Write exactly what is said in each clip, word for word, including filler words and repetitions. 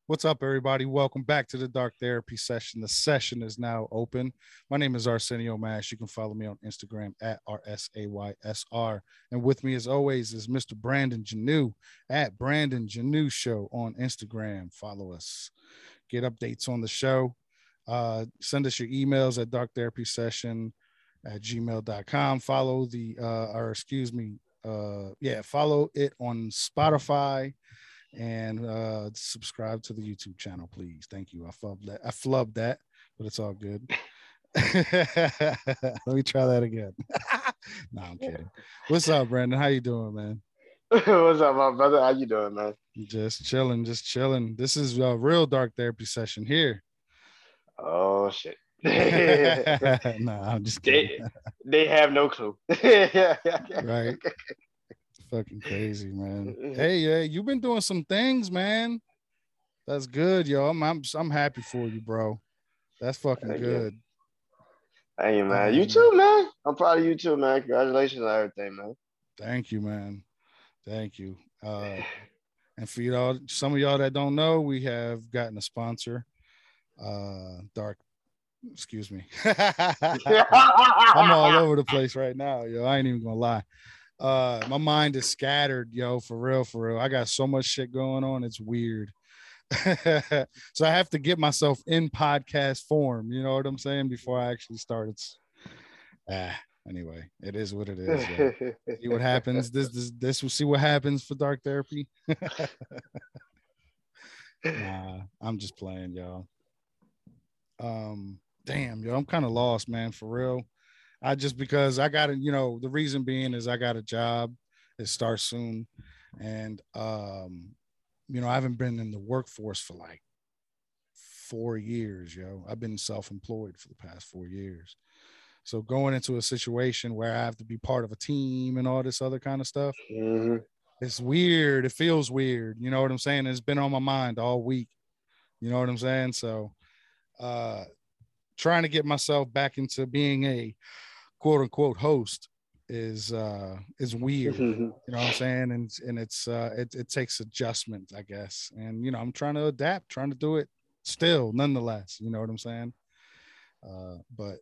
What's up, everybody? Welcome back to the Dark Therapy Session. The session is now open. My name is Arsenio Mash. You can follow me on Instagram at R S A Y S R. And with me, as always, is Mister Brandon Janu at Brandon Janu Show on Instagram. Follow us. Get updates on the show. Uh, send us your emails at dark therapy session at gmail dot com. Follow the, uh, or excuse me, uh, yeah, follow it on Spotify and uh, subscribe to the YouTube channel, please. Thank you. I flubbed that. I flubbed that, but it's all good. Let me try that again. No, I'm kidding. What's up, Brandon? How you doing, man? What's up, my brother? How you doing, man? Just chilling, just chilling. This is a real dark therapy session here. Oh shit. No, I'm just kidding. they they have no clue. Right. Fucking crazy, man. Hey, yeah, you've been doing some things, man. That's good, yo. I'm I'm I'm happy for you, bro. That's fucking Thank you. good. Thank you, man. You Um, too, man. I'm proud of you too, man. Congratulations on everything, man. thank you, man. Thank you. Uh, and for y'all, some of y'all that don't know, we have gotten a sponsor. Uh, Dark, excuse me. I'm all over the place right now, yo. I ain't even gonna lie. Uh, my mind is scattered, yo, for real, for real. I got so much shit going on. It's weird. So I have to get myself in podcast form. You know what I'm saying? Before I actually start. It's ah, anyway, it is what it is, yo. See what happens. This this this will see what happens for dark therapy. Nah, I'm just playing, y'all. Um, damn, yo, I'm kind of lost, man, for real. I just because I got to, you know, the reason being is I got a job. It starts soon, and um, you know, I haven't been in the workforce for like four years, yo. I've been self-employed for the past four years. So going into a situation where I have to be part of a team and all this other kind of stuff, hmm it's weird. It feels weird. You know what I'm saying? It's been on my mind all week. You know what I'm saying? So uh trying to get myself back into being a quote unquote host is uh is weird. You know what I'm saying? And and it's uh it, it takes adjustment, I guess. And you know, I'm trying to adapt, trying to do it still, nonetheless. You know what I'm saying? Uh, but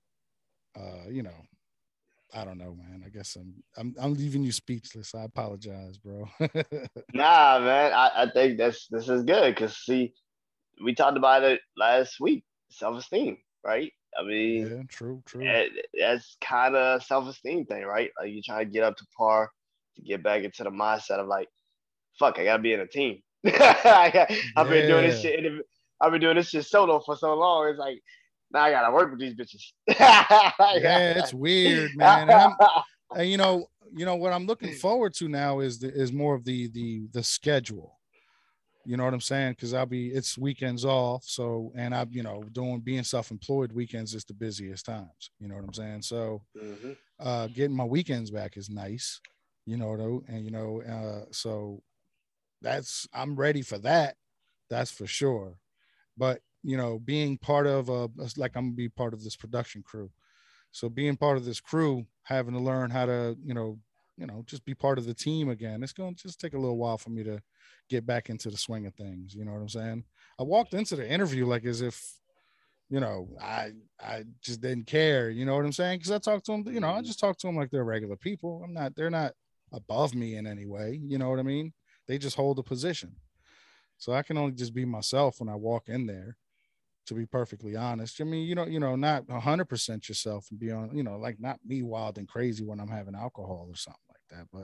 uh, you know, I don't know, man. I guess I'm I'm I'm leaving you speechless. I apologize, bro. Nah, man. I, I think that's this is good because see, we talked about it last week. Self esteem, right? I mean, Yeah, true, true. eh, that's kind of self esteem thing, right? Like you trying to get up to par to get back into the mindset of like, fuck, I gotta be in a team. I've been doing this Yeah, shit. I've been doing this shit solo for so long. It's like now I gotta work with these bitches. yeah, it's weird, man. And I'm, and you know, you know what I'm looking forward to now is the, is more of the the the schedule. You know what I'm saying? Because I'll be it's weekends off, so and I'm you know doing being self-employed weekends is the busiest times. You know what I'm saying? So hmm uh, getting my weekends back is nice. You know, though, and you know, uh, so that's I'm ready for that. That's for sure. But you know, being part of a like I'm gonna be part of this production crew. So being part of this crew, having to learn how to, you know, you know, just be part of the team again. It's going to just take a little while for me to get back into the swing of things. You know what I'm saying? I walked into the interview like as if, you know, I I just didn't care. You know what I'm saying? Because I talked to them, you know, I hmm just talk to them like they're regular people. I'm not. They're not above me in any way. You know what I mean? They just hold a position. So I can only just be myself when I walk in there, to be perfectly honest. I mean, you know, you know, not a hundred percent yourself and be on, you know, like not me wild and crazy when I'm having alcohol or something like that, but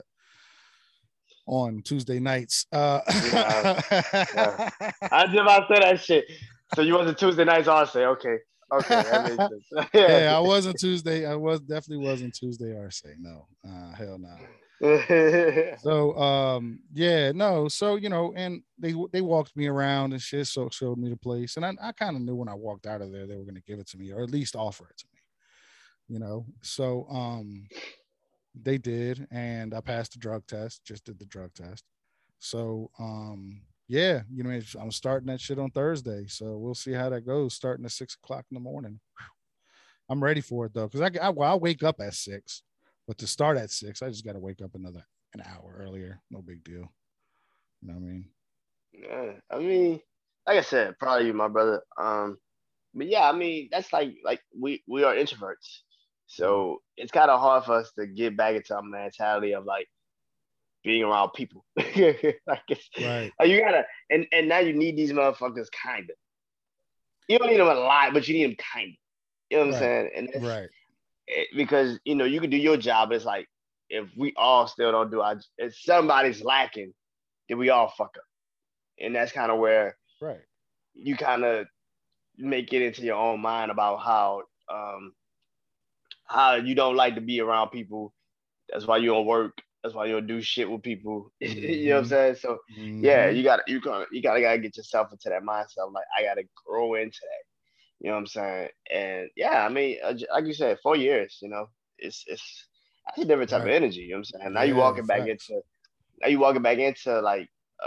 on Tuesday nights. Uh Nah, nah. I just about to say that shit. So you was a Tuesday nights on say, okay, okay, that makes sense. yeah, I wasn't Tuesday. I was definitely wasn't Tuesday R C. No, uh, hell no. Nah. yeah. So um yeah, no, so you know, and they they walked me around and shit, so showed me the place. And I, I kind of knew when I walked out of there they were gonna give it to me or at least offer it to me, you know. So um they did, and I passed the drug test. Just did the drug test. So, um, yeah, you know, I'm starting that shit on Thursday. So we'll see how that goes. Starting at six o'clock in the morning. I'm ready for it though, because I, I well, I wake up at six, but to start at six, I just got to wake up another an hour earlier. No big deal. You know what I mean? Yeah, I mean, like I said, proud of you, my brother. Um, but yeah, I mean, that's like like we we are introverts, Mhm. so it's kind of hard for us to get back into our mentality of like being around people. like, it's, Right, like you gotta, and and now you need these motherfuckers, kind of. You don't need them a lot, but you need them kind of. You know what I'm right, saying? And that's right, it, because you know you can do your job. But it's like if we all still don't do our, if somebody's lacking, then we all fuck up, and that's kind of where right. you kind of make it into your own mind about how um how you don't like to be around people. That's why you don't work. That's why you don't do shit with people. you know what I'm Mm-hmm. saying? So yeah, Mm-hmm. you got you got you gotta gotta get yourself into that mindset. Like I gotta grow into that. You know what I'm saying? And yeah, I mean, uh, like you said, four years. You know, it's it's that's a different type of Right. energy. You know what I'm saying? Now you Yeah, walking back facts. into now you walking back into like a,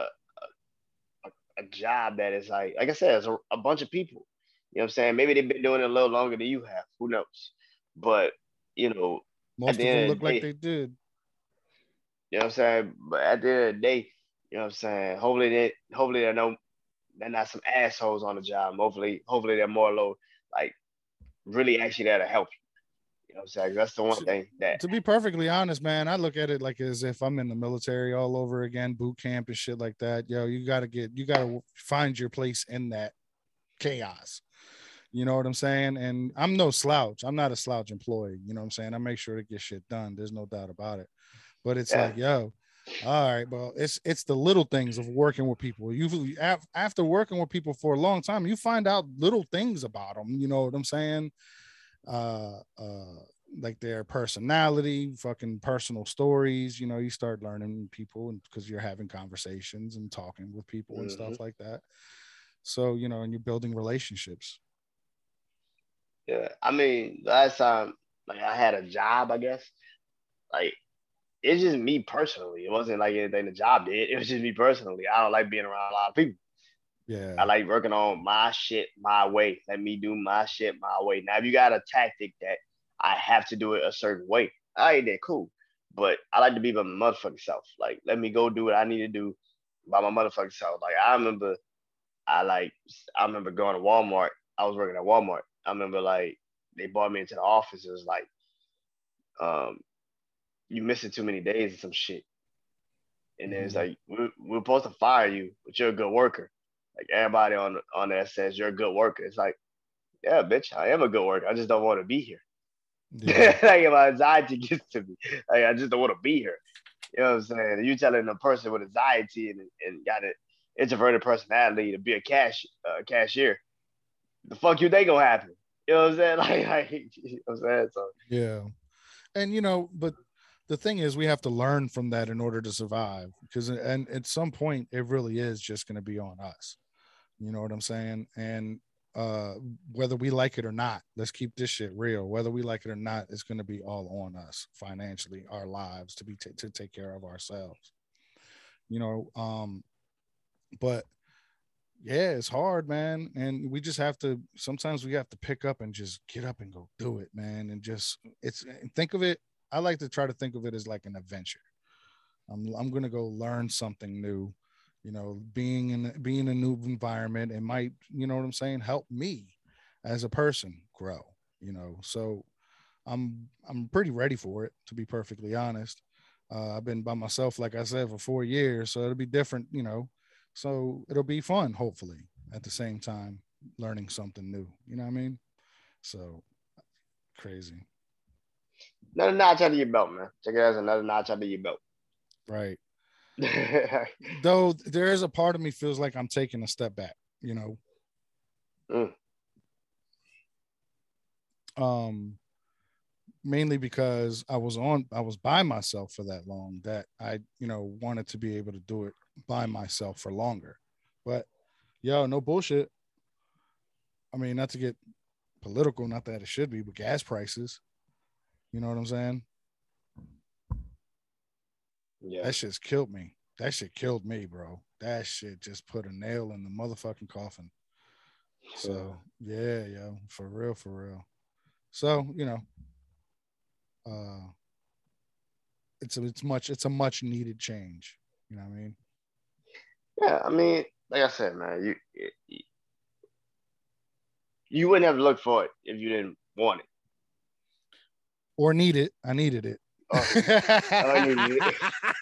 a job that is like like I said, it's a, a bunch of people. You know what I'm saying? Maybe they've been doing it a little longer than you have. Who knows? But you know, at Most the of them end of look the like day, they did. you know what I'm saying? But at the end of the day, you know what I'm saying? Hopefully they hopefully they're no they're not some assholes on the job. Hopefully, hopefully they're more low like really actually there to help you. You know what I'm saying? That's the one To, thing that to be perfectly honest, man, I look at it like as if I'm in the military all over again, boot camp and shit like that. Yo, you gotta get, you gotta find your place in that chaos. You know what I'm saying? And I'm no slouch. I'm not a slouch employee. You know what I'm saying? I make sure to get shit done. There's no doubt about it. But it's yeah. like, yo, all right, well, it's it's the little things of working with people. You after working with people for a long time, you find out little things about them. You know what I'm saying? Uh, uh, like their personality, fucking personal stories. You know, you start learning people, and because you're having conversations and talking with people and hmm stuff like that. So you know, and you're building relationships. Yeah. I mean, last time like I had a job, I guess. Like it's just me personally. It wasn't like anything the job did. It was just me personally. I don't like being around a lot of people. I Yeah. like working on my shit my way. Let me do my shit my way. Now, if you got a tactic that I have to do it a certain way, I ain't that cool. But I like to be by my motherfucking self. Like, let me go do what I need to do by my motherfucking self. Like, I remember, I like, I remember going to Walmart. I was working at Walmart. I remember like they brought me into the office. It was like, um, you missing too many days or some shit. And then it's Mm-hmm. like we're, we're supposed to fire you, but you're a good worker. Like everybody on on that says you're a good worker. It's like, yeah, bitch, I am a good worker. I just don't want to be here. Yeah. like if my anxiety gets to me, like I just don't want to be here. You know what I'm saying? You telling a person with anxiety and, and got an introverted personality to be a cash uh, cashier, the fuck you think gonna happen? You know what I'm saying? Like, like you know what I'm saying? So Yeah. And you know, but the thing is we have to learn from that in order to survive because and at some point it really is just going to be on us. You know what I'm saying? And uh whether we like it or not, let's keep this shit real. Whether we like it or not, it's going to be all on us financially, our lives to be t- to take care of ourselves. You know, um but yeah, it's hard, man. And we just have to sometimes we have to pick up and just get up and go do it, man. And just it's think of it. I like to try to think of it as like an adventure. I'm I'm gonna go learn something new. You know, being in being in a new environment, it might, you know what I'm saying, help me as a person grow. You know, so I'm I'm pretty ready for it, to be perfectly honest. Uh, I've been by myself, like I said, for four years, so it'll be different, you know. So it'll be fun, hopefully, at the same time, learning something new. You know what I mean? So crazy, another notch under your belt, man. Check it as another notch under your belt. right? Though there is a part of me feels like I'm taking a step back. You know, mm, um, mainly because I was on, I was by myself for that long that I, you know, wanted to be able to do it by myself for longer. But yo, no bullshit. I mean, not to get political, not that it should be, but gas prices, you know what I'm saying? yeah. That shit's killed me. That shit killed me, bro. That shit just put a nail in the motherfucking coffin. Yeah. So yeah, yo, for real, for real. So, you know, uh it's a, it's much it's a much needed change. You know what I mean? Yeah, I mean, like I said, man, you you wouldn't have looked for it if you didn't want it or need it. I needed it. Oh, oh I needed it.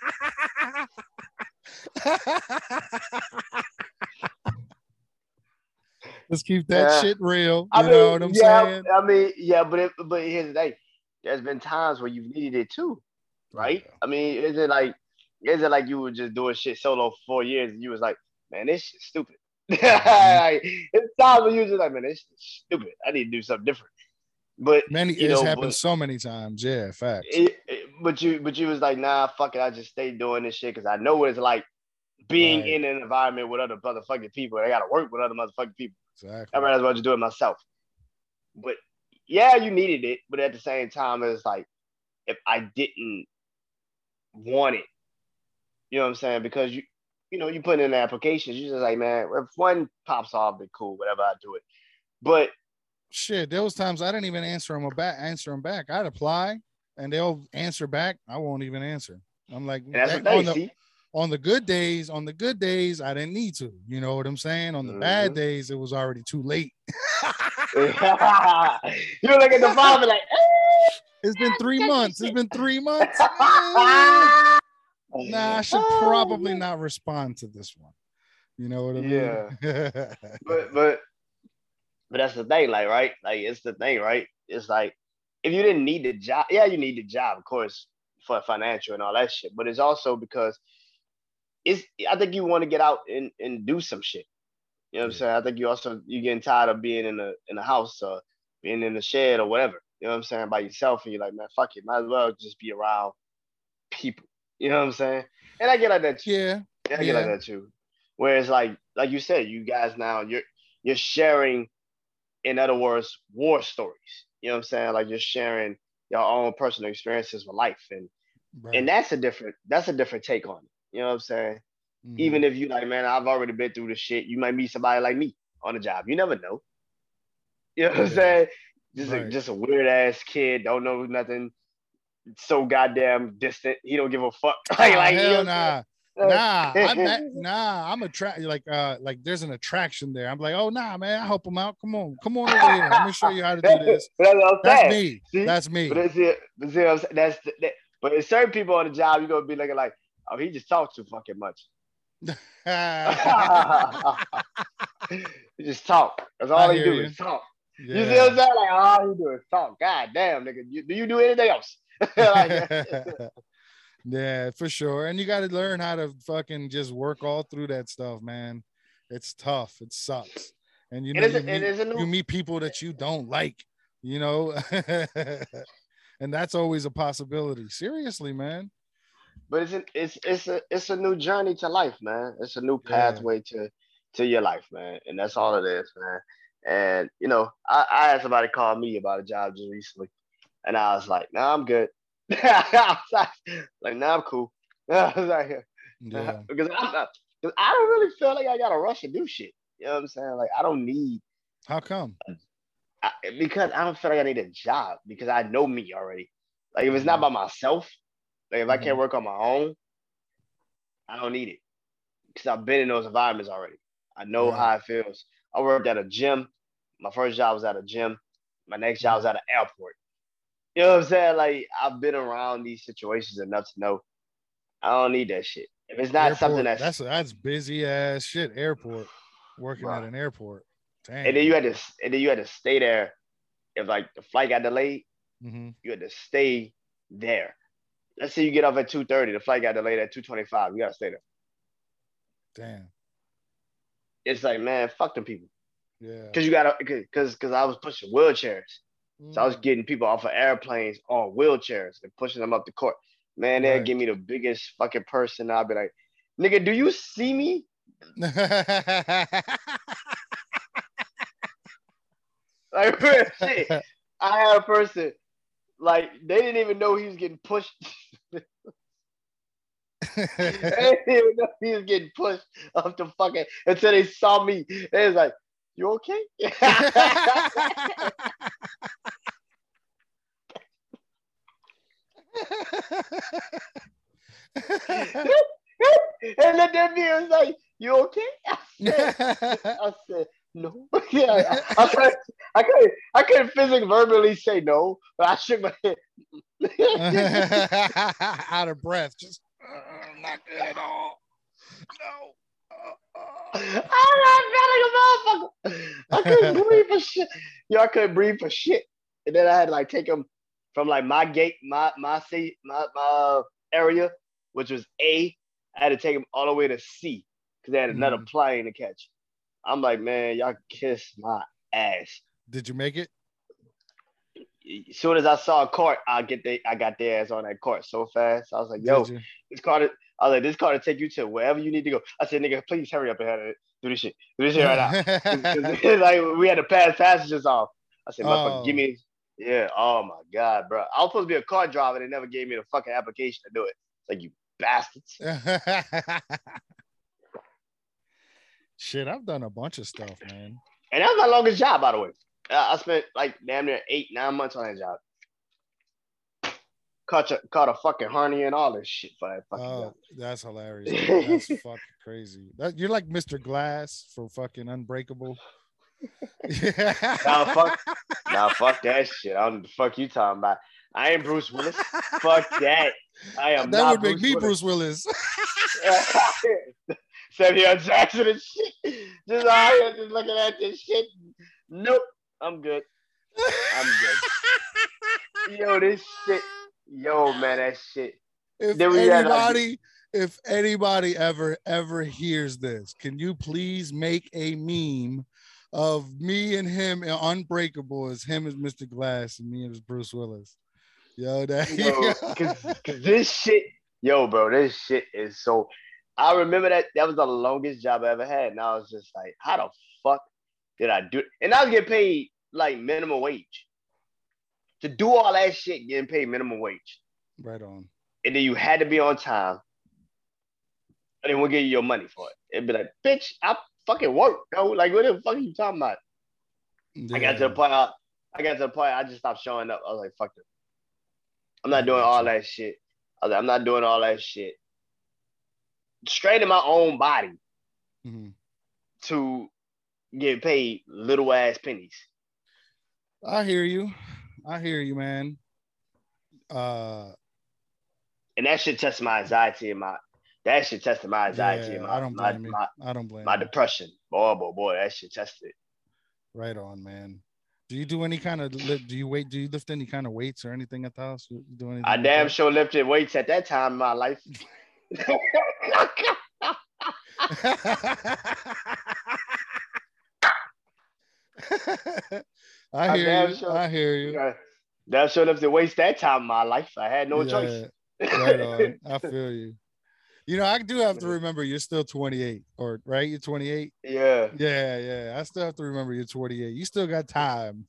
Let's keep that yeah. shit real. You I know mean, what I'm yeah, saying? I mean, yeah, but it, but here's the thing. There's been times where you've needed it too, right? Yeah. I mean, is it like is it like you were just doing shit solo for four years and you was like, man, this shit's stupid. Mm-hmm. Like, it's times when you was just like, man, this shit's stupid. I need to do something different. But Many you it's know, happened but so many times. Yeah, facts. it, it, but you but you was like, nah, fuck it. I just stay doing this shit because I know what it's like being Right. in an environment with other motherfucking people. I gotta work with other motherfucking people. I Exactly. might as well just do it myself. But yeah, you needed it, but at the same time, it's like if I didn't want it, you know what I'm saying? Because you you know, you put in the applications, you just like, man, if one pops off, then cool, whatever, I do it. But Shit, there was times I didn't even answer them back. Answer them back. I'd apply, and they'll answer back. I won't even answer. I'm like, and that's that, what they on the see. on the good days, on the good days, I didn't need to. You know what I'm saying? On the bad Mm-hmm. days, it was already too late. You look at the father like, eh, it's been three months. It's been three months. Nah, I should probably not respond to this one. You know what I yeah. mean? but but but that's the thing, like, right? Like, it's the thing, right? It's like if you didn't need the job, yeah, you need the job, of course, for financial and all that shit. But it's also because it's I think you want to get out and, and do some shit. You know what I'm saying? I think you also you getting tired of being in a in a house or being in the shed or whatever. You know what I'm saying? By yourself, and you're like, man, fuck it, might as well just be around people. You know what I'm saying? And I get like that too. Yeah. Yeah, I get like Yeah. that too. Whereas like like you said, you guys now you're you're sharing, in other words, war stories. You know what I'm saying? Like you're sharing your own personal experiences with life. And Right. and that's a different that's a different take on it. You know what I'm saying? Mm-hmm. Even if you like, man, I've already been through the shit, you might meet somebody like me on the job. You never know. You know what yeah. I'm saying? Just right. a just a weird ass kid, don't know nothing, so goddamn distant. He don't give a fuck. like, oh, like hell you know nah. Nah, I'm not, nah, I'm attracted. Like, uh, like there's an attraction there. I'm like, oh nah, man, I help him out. Come on, come on over here. Let me show you how to do this. That's, what that's me. See? That's me. But it's it. But see what I'm saying? That's that, but in certain people on the job, you're gonna be looking like, oh, he just talks too fucking much. He just talk. That's all I he do you. is talk. Yeah. You see what I'm saying? Like, all he do is talk. God damn, nigga. You, do you do anything else? Like, yeah, for sure. And you got to learn how to fucking just work all through that stuff, man. It's tough. It sucks. And you know, you, a, meet, new... you meet people that you don't like, you know, and that's always a possibility. Seriously, man. But it's an, it's it's a it's a new journey to life, man. It's a new pathway yeah. to to your life, man. And that's all it is, man. And you know, I, I had somebody call me about a job just recently, and I was like, "Nah, I'm good." I was like, like, "Nah, I'm cool." I was like, yeah. because I'm not, because I don't really feel like I got to rush and do shit. You know what I'm saying? Like, I don't need. How come? I, because I don't feel like I need a job because I know me already. Like, if it's not by myself, like if mm-hmm. I can't work on my own, I don't need it because I've been in those environments already. I know right. how it feels. I worked at a gym. My first job was at a gym. My next job was at an airport. You know what I'm saying? Like, I've been around these situations enough to know I don't need that shit. If it's not airport, something that's that's that's busy ass shit. Airport, working right. at an airport. Damn. And then you had to, and then you had to stay there. If like the flight got delayed, mm-hmm. you had to stay there. Let's say you get off at two thirty, the flight got delayed at two twenty-five. You gotta stay there. Damn. It's like, man, fuck them people. Yeah. Cause you gotta, cause, cause I was pushing wheelchairs. Mm. So I was getting people off of airplanes on wheelchairs and pushing them up the court. Man, they'd right. give me the biggest fucking person. I'd be like, nigga, do you see me? Like, shit. I had a person, like, they didn't even know he was getting pushed. They didn't even know he was getting pushed up the fucking, until they saw me. They was like, you okay? And then that nigga was like, You okay? I said, I said, no. Yeah, I, I couldn't, I couldn't, I couldn't physically verbally say no, but I shook my head. Out of breath, just uh, not good at all. No. I'm not feeling a motherfucker. I couldn't breathe for shit. Yo, I couldn't breathe for shit. And then I had to like take him from like my gate, my my seat, my my area, which was A. I had to take him all the way to C because they had another Mm. plane to catch. I'm like, man, y'all kiss my ass. Did you make it? As soon as I saw a cart, I get the I got their ass on that cart so fast. I was like, Did yo, you? this cart is, I was like, this cart will take you to wherever you need to go. I said, nigga, please hurry up and have it. Do this shit. Do this shit right now. Cause, like we had to pass passengers off. I said, motherfucker, give Oh. me yeah. Oh my god, bro. I was supposed to be a car driver. They never gave me the fucking application to do it. It's like you bastards. Shit, I've done a bunch of stuff, man. And that was my longest job, by the way. I spent like damn near eight, nine months on that job. Caught a, caught a fucking hernia and all this shit for that fucking Oh, job. that's hilarious. Man. That's fucking crazy. That, you're like Mister Glass for fucking Unbreakable. Nah, fuck, nah, fuck that shit. I don't know the fuck you talking about. I ain't Bruce Willis. Fuck that. I am that not would make Bruce me Willis. Bruce Willis. Samuel Jackson and shit. Just out here just looking at this shit. Nope. I'm good. I'm good. Yo, this shit. Yo, man, that shit. If Then we had, like, anybody, if anybody ever ever hears this, can you please make a meme of me and him in Unbreakable as him as Mister Glass and me as Bruce Willis? Yo, that yo, cause, cause this shit, yo, bro, this shit is so. I remember that that was the longest job I ever had, and I was just like, how the fuck did I do it? And I was getting paid like minimum wage to do all that shit, getting paid minimum wage. Right on. And then you had to be on time, and then we'll give you your money for it. It'd be like, bitch, I fucking work, yo. Like, what the fuck are you talking about? Yeah. I got to the point. I, I got to the point. I just stopped showing up. I was like, fuck it. I'm not I doing got all you. that shit. I was like, I'm not doing all that shit. Straining my own body Mhm. to get paid little ass pennies. I hear you. I hear you, man. Uh, And that shit tested my anxiety and my that shit tested my anxiety yeah, and I my don't my blame you. my, I don't blame my you. depression. Boy, boy, boy, that shit tested it. Right on, man. Do you do any kind of lift? Do you wait? Do you lift any kind of weights or anything at the house? You do anything? I like damn that? sure lifted weights at that time in my life. I I hear damn you. sure I hear you. yeah, damn sure lifted weights that time in my life. I had no choice. Yeah, right on. I feel you. You know, I do have to remember you're still twenty-eight, or right? You're twenty-eight. Yeah. Yeah, yeah. I still have to remember you're twenty-eight. You still got time.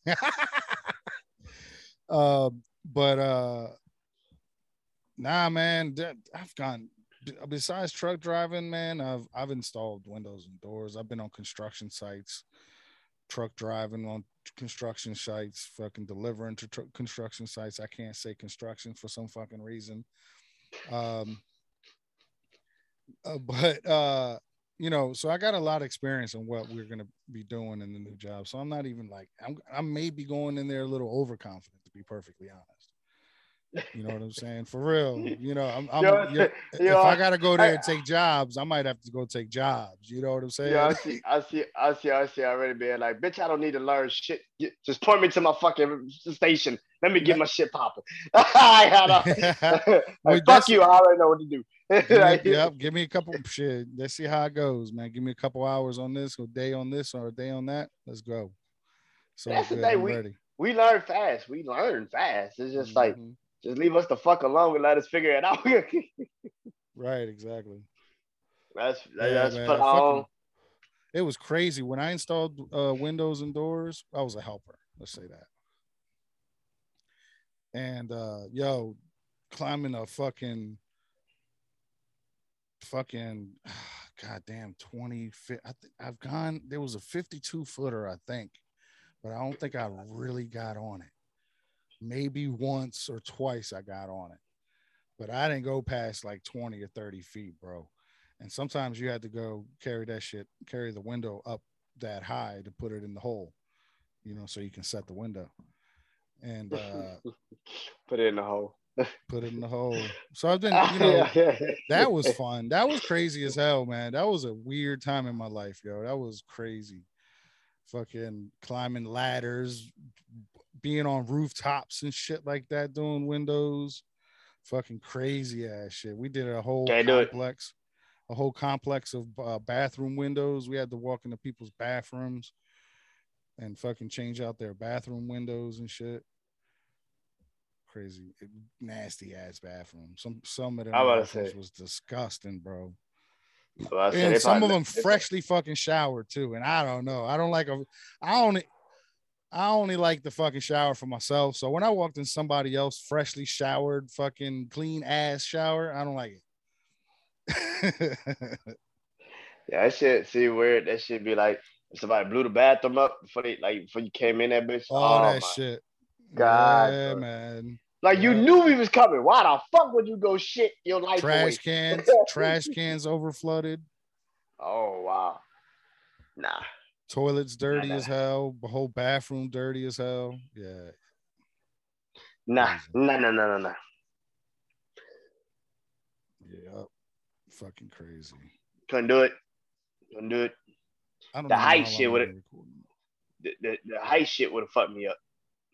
um, but uh, nah, man. that- I've gone. Besides truck driving, man, I've I've installed windows and doors. I've been on construction sites, truck driving on construction sites, fucking delivering to tr- construction sites. I can't say construction for some fucking reason. Um, uh, but uh, you know, so I got a lot of experience in what we're gonna be doing in the new job. So I'm not even like I'm. I may be going in there a little overconfident, to be perfectly honest. You know what I'm saying? For real. You know, I'm. I'm Yo, you know, yo, if I gotta go there I, and take jobs, I might have to go take jobs. You know what I'm yeah, saying? I see, I see, I see, I see already being like, bitch, I don't need to learn shit. Just point me to my fucking station. Let me get my shit popping. I had Well, like, fuck that's you. I already know what to do. give me a, Like, yep, give me a couple shit. Let's see how it goes, man. Give me a couple hours on this, or a day on this, or a day on that. Let's go. So that's the good. thing. I'm We ready. we learn fast. We learn fast. It's just like, hmm just leave us the fuck alone and let us figure it out. Right, exactly. let's Yeah, let's put man. our own. Fucking it was crazy. When I installed uh, windows and doors, I was a helper. Let's say that. And uh, yo, climbing a fucking fucking goddamn twenty feet. I th- I've gone. There was a fifty-two footer, I think, but I don't think I really got on it. Maybe once or twice I got on it, but I didn't go past like twenty or thirty feet, bro. And sometimes you had to go carry that shit, carry the window up that high to put it in the hole, you know, so you can set the window. And uh, put it in the hole. Put it in the hole. So I've been, you know, that was fun. That was crazy as hell, man. That was a weird time in my life, yo. That was crazy. Fucking climbing ladders, being on rooftops and shit like that, doing windows. Fucking crazy ass shit. We did a whole Can't complex, a whole complex of uh, bathroom windows. We had to walk into people's bathrooms and fucking change out their bathroom windows and shit. Crazy, nasty ass bathroom. Some some of them bathrooms was disgusting, bro. And some of them freshly fucking showered too. And I don't know. I don't like a. I only. I only like the fucking shower for myself. So when I walked in somebody else freshly showered, fucking clean ass shower, I don't like it. Yeah, that shit. See weird. That shit be like if somebody blew the bathroom up before they like before you came in that bitch. All oh, that my shit. God, yeah, bro. Man. Like yeah. You knew we was coming. Why the fuck would you go shit your life Trash away? cans, trash cans over flooded. Oh wow. Nah. Toilets dirty nah, nah. as hell. The whole bathroom dirty as hell. Yeah. Nah, no, no, no, no, no. Yeah. Fucking crazy. Couldn't do it. Couldn't do it. I don't the height shit would have the, the, the height shit would have fucked me up.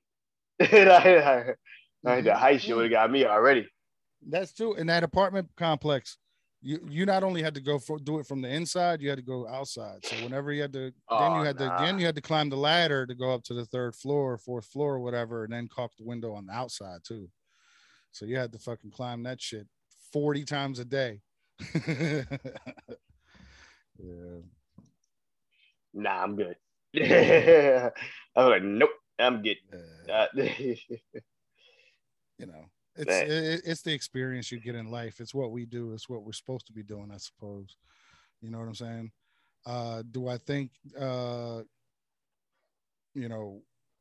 Mm-hmm. The height shit would have got me already. That's true. In that apartment complex, you you not only had to go for do it from the inside, you had to go outside. So whenever you had to, oh, then you had nah. to then you had to climb the ladder to go up to the third floor, fourth floor, or whatever, and then caulk the window on the outside too. So you had to fucking climb that shit forty times a day. Yeah. Nah, I'm good. I was like, nope, I'm good. Uh, you know, it's it, it's the experience you get in life. It's what we do. It's what we're supposed to be doing, I suppose. You know what I'm saying? Uh, do I think, uh, you know,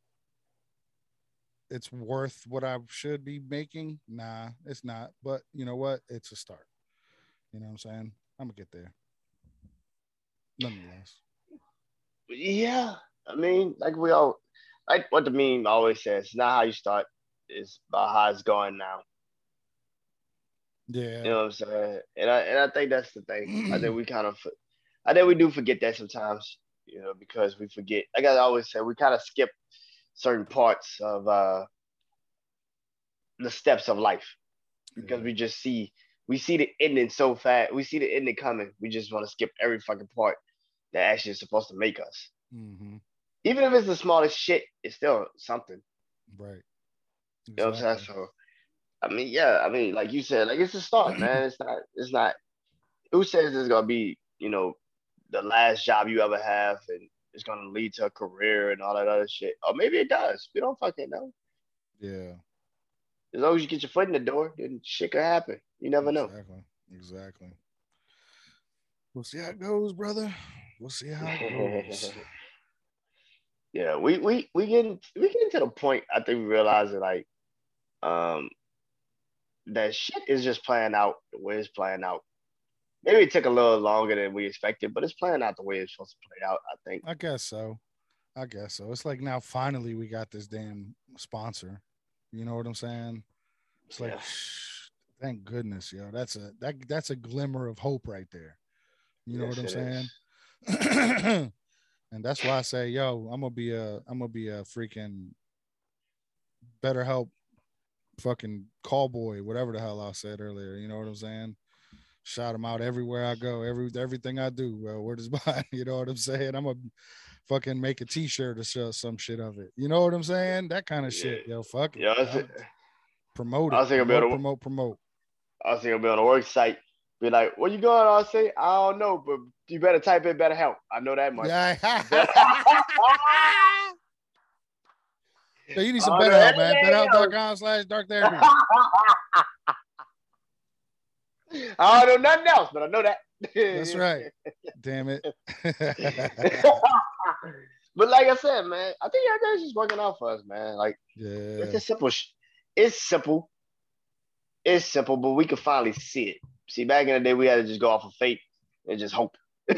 it's worth what I should be making? Nah, it's not. But you know what? It's a start. You know what I'm saying? I'm going to get there. Nonetheless. Yeah. I mean, like we all, like what the meme always says, it's not how you start, it's about how it's going now. Yeah. You know what I'm saying? And I and I think that's the thing. I think we kind of, I think we do forget that sometimes, you know, because we forget, like I always say, we kind of skip certain parts of uh, the steps of life because yeah. we just see, we see the ending so fast. We see the ending coming. We just want to skip every fucking part that actually is supposed to make us. Mm-hmm. Even if it's the smallest shit, it's still something. Right. Exactly. You know what I'm saying? So, I mean, yeah, I mean, like you said, like it's a start, man. It's not, it's not, who says it's going to be, you know, the last job you ever have and it's going to lead to a career and all that other shit? Or maybe it does. We don't fucking know. Yeah. As long as you get your foot in the door, then shit could happen. You never exactly. know. Exactly. Exactly. We'll see how it goes, brother. We'll see how it goes. Yeah, we we we getting we getting to the point. I think we realize that like, um, that shit is just playing out the way it's playing out. Maybe it took a little longer than we expected, but it's playing out the way it's supposed to play out. I think. I guess so. I guess so. It's like now finally we got this damn sponsor. You know what I'm saying? It's like, yeah. shh, thank goodness, yo. That's a that that's a glimmer of hope right there. You know yes, what I'm saying? And that's why I say, yo, I'm gonna be a, I'm gonna be a freaking BetterHelp, fucking call boy, whatever the hell I said earlier. You know what I'm saying? Shout them out everywhere I go, every everything I do. Well, where does mine? You know what I'm saying? I'm gonna fucking make a T-shirt or show some shit of it. You know what I'm saying? That kind of shit, yo. Fuck it. Yeah, promote it. I was thinking promote, promote, promote. I was thinking be on a work site. Be like, where you going? I'll say, I don't know, but you better type in BetterHelp. I know that much. Yeah. So you need some BetterHelp, man. BetterHelp.com slash dark therapy. I don't know nothing else, but I know that. That's right. Damn it. But like I said, man, I think everything's just working out for us, man. Like, yeah. It's a simple. Sh- it's simple. It's simple, but we can finally see it. See, back in the day, we had to just go off of faith. and just hope.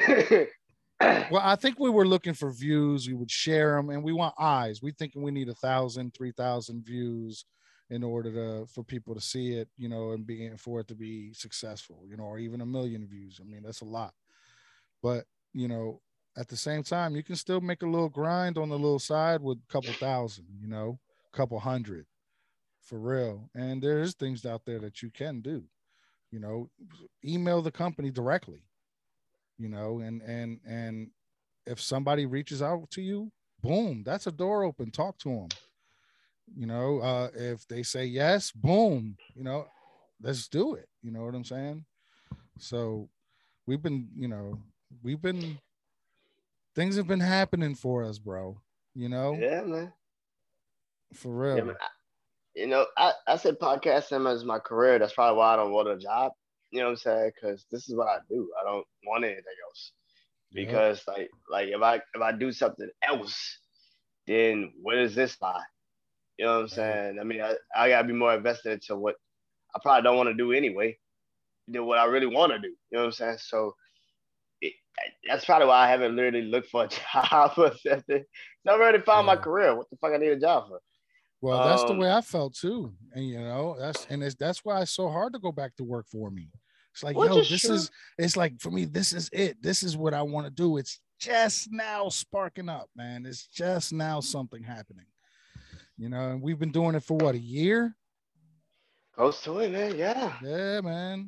Well, I think we were looking for views. We would share them, and we want eyes. We thinking we need a thousand, three thousand views in order to for people to see it, you know, and be for it to be successful, you know, or even a million views. I mean, that's a lot. But you know, at the same time, you can still make a little grind on the little side with a couple thousand, you know, a couple hundred for real. And there's things out there that you can do, you know, email the company directly, you know, and and and if somebody reaches out to you, boom, that's a door open. Talk to them. You know, uh, if they say yes, boom, you know, let's do it. You know what I'm saying? So we've been, you know, we've been things have been happening for us, bro. You know, Yeah, man. for Yeah, real. man. I, you know, I, I said podcasting as my career. That's probably why I don't want a job. You know what I'm saying? Because this is what I do. I don't want anything else. Yep. Because like like if I if I do something else, then where does this lie? You know what I'm Right. saying? I mean, I, I gotta be more invested into what I probably don't want to do anyway than what I really want to do. You know what I'm saying? So it, that's probably why I haven't literally looked for a job or something. I've already found my Yeah. career. What the fuck I need a job for? Well, that's the Um, way I felt too. And you know, that's and it's that's why it's so hard to go back to work for me. It's like, which yo, is this true. is it's like for me, this is it. This is what I want to do. It's just now sparking up, man. It's just now something happening. You know, and we've been doing it for what, a year? Close to it, man. Yeah. Yeah, man.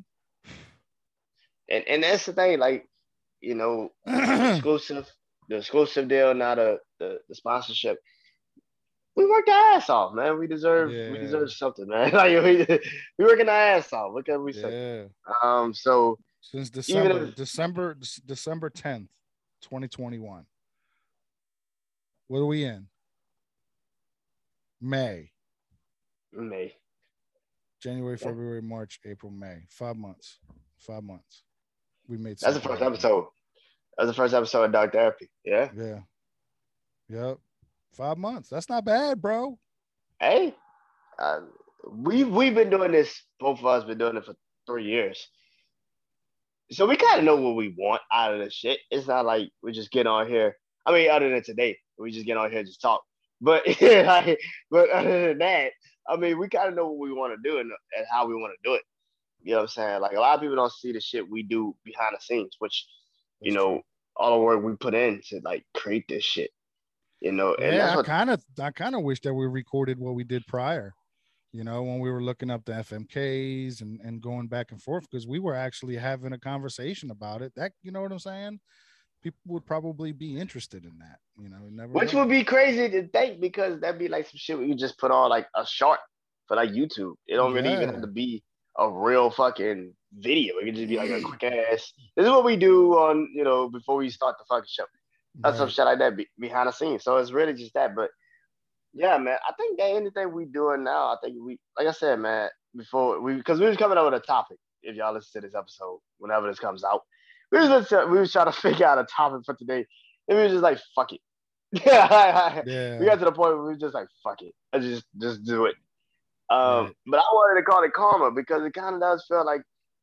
And and that's the thing, like, you know, the yeah, exclusive, the exclusive deal, not a the, the sponsorship. We worked our ass off, man. We deserve we deserve something, man. Like we we working our ass off. What can we say? yeah. Um, so Since even December, if December, December tenth, twenty twenty one. What are we in? May, May, January, yeah, February, March, April, May. Five months. Five months. We made that's the something first happen. episode. That's the first episode of Dark Therapy. Yeah. Yeah. Yep. Five months. That's not bad, bro. Hey, uh, we we've been doing this. Both of us been doing it for three years, so we kind of know what we want out of the shit. It's not like we just get on here. I mean, other than today, we just get on here and just talk. But like, but other than that, I mean, we kind of know what we want to do and, and how we want to do it. You know what I'm saying? Like a lot of people don't see the shit we do behind the scenes, which, you That's know, true. all the work we put in to like create this shit. You know, and Yeah, that's I what. kind of I kind of wish that we recorded what we did prior. You know, when we were looking up the F M Ks and, and going back and forth because we were actually having a conversation about it. That you know what I'm saying? People would probably be interested in that. You know, you never Which know. would be crazy to think because that'd be like some shit where you just put on like a short for like YouTube. It don't really even have Yeah. to be a real fucking video. It could just be like a quick ass. This is what we do on, you know, before we start the fucking show. That's some Right. shit like that be, behind the scenes. So it's really just that. But yeah, man, I think that anything we doing now, I think we, like I said, man, before we, because we was coming up with a topic. If y'all listen to this episode, whenever this comes out, we was to, we was trying to figure out a topic for today. And we was just like, fuck it. Yeah, we Yeah. got to the point where we were just like, fuck it, I just just do it. Um, Right. but I wanted to call it karma because it kind of does feel like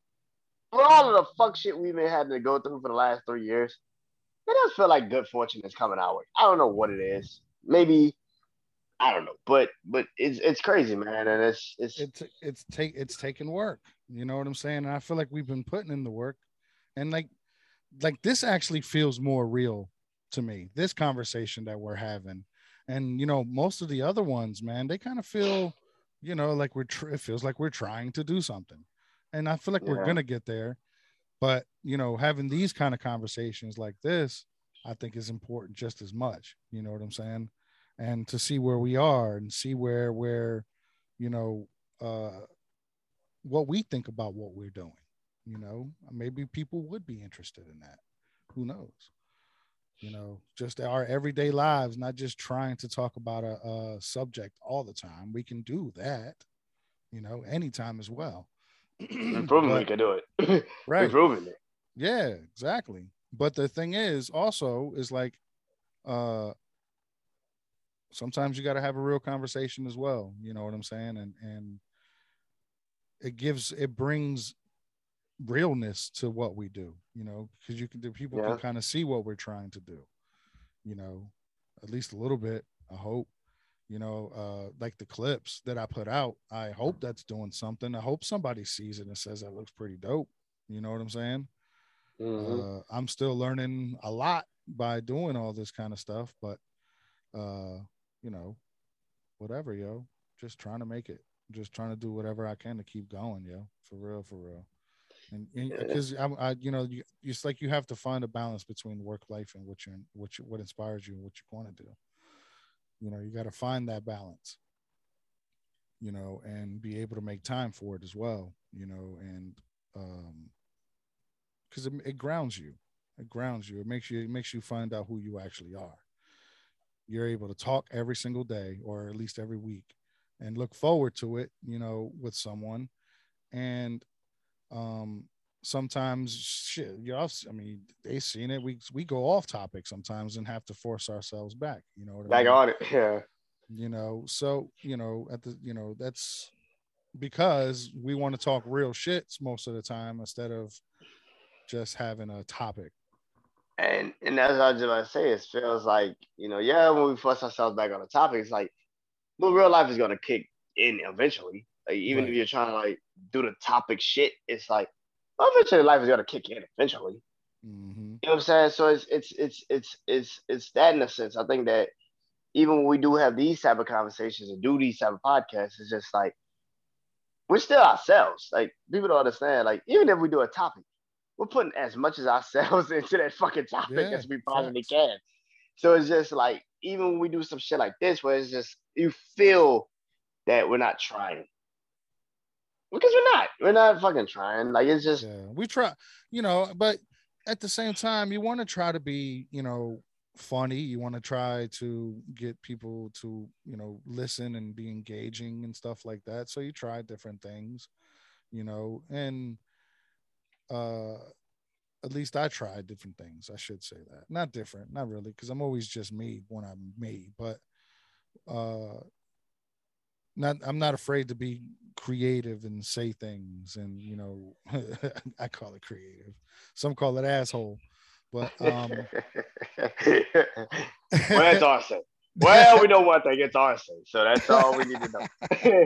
for all of the fuck shit we've been having to go through for the last three years, it does feel like good fortune is coming our way. I don't know what it is. Maybe I don't know, but but it's it's crazy, man, and it's it's It's it's take it's taking work. You know what I'm saying? And I feel like we've been putting in the work. And like like this actually feels more real to me. This conversation that we're having. And you know, most of the other ones, man, they kind of feel, you know, like we're tr- it feels like we're trying to do something. And I feel like we're yeah. going to get there. But, you know, having these kind of conversations like this, I think is important just as much. You know what I'm saying? And to see where we are and see where where, you know, uh what we think about what we're doing. You know, maybe people would be interested in that. Who knows? You know, just our everyday lives, not just trying to talk about a, a subject all the time. We can do that, you know, anytime as well. Improving, we But could do it. right, Improving it. yeah, exactly. But the thing is, also, is like, uh, sometimes you got to have a real conversation as well. You know what I'm saying? And and it gives, it brings realness to what we do, you know, because you can do people Yeah. can kind of see what we're trying to do, you know, at least a little bit. I hope, you know, uh, like the clips that I put out. I hope that's doing something. I hope somebody sees it and says that looks pretty dope. You know what I'm saying? Mm-hmm. Uh, I'm still learning a lot by doing all this kind of stuff, but uh, you know, whatever, yo. Just trying to make it. Just trying to do whatever I can to keep going, yo. For real, for real. And Yeah. because I, I, you know, you, it's like you have to find a balance between work life and what you, what you, what inspires you and what you want to do. You know, you got to find that balance. You know, and be able to make time for it as well. You know, and um, because it, it grounds you. It grounds you. It makes you. It makes you find out who you actually are. You're able to talk every single day, or at least every week, and look forward to it. You know, with someone, and um, sometimes shit. You know, I mean, they seen it. We we go off topic sometimes and have to force ourselves back. You know what I Back mean? on it. Yeah. You know, so you know, at the you know that's because we want to talk real shits most of the time instead of just having a topic. And and as I was just about to say, it feels like, you know, yeah, when we force ourselves back on the topic, it's like, well, real life is gonna kick in eventually. Like even if Right. you're trying to like do the topic shit, it's like, well, eventually life is gonna kick in eventually. Mm-hmm. You know what I'm saying? So it's it's it's it's it's it's that in a sense. I think that even when we do have these type of conversations and do these type of podcasts, it's just like we're still ourselves. Like people don't understand. Like even if we do a topic, we're putting as much as ourselves into that fucking topic Yeah. as we possibly Facts. can. So it's just like even when we do some shit like this, where it's just you feel that we're not trying because we're not. We're not fucking trying. Like it's just Yeah. We try, you know, but at the same time, you want to try to be, you know, funny. You want to try to get people to, you know, listen and be engaging and stuff like that. So you try different things, you know, and uh at least I tried different things. I should say that. Not different, not really, because I'm always just me when I'm me, but uh not I'm not afraid to be creative and say things and you know I call it creative. Some call it asshole. But um well, it's arson. Well, we know one thing, it's arson. So that's all we need to know.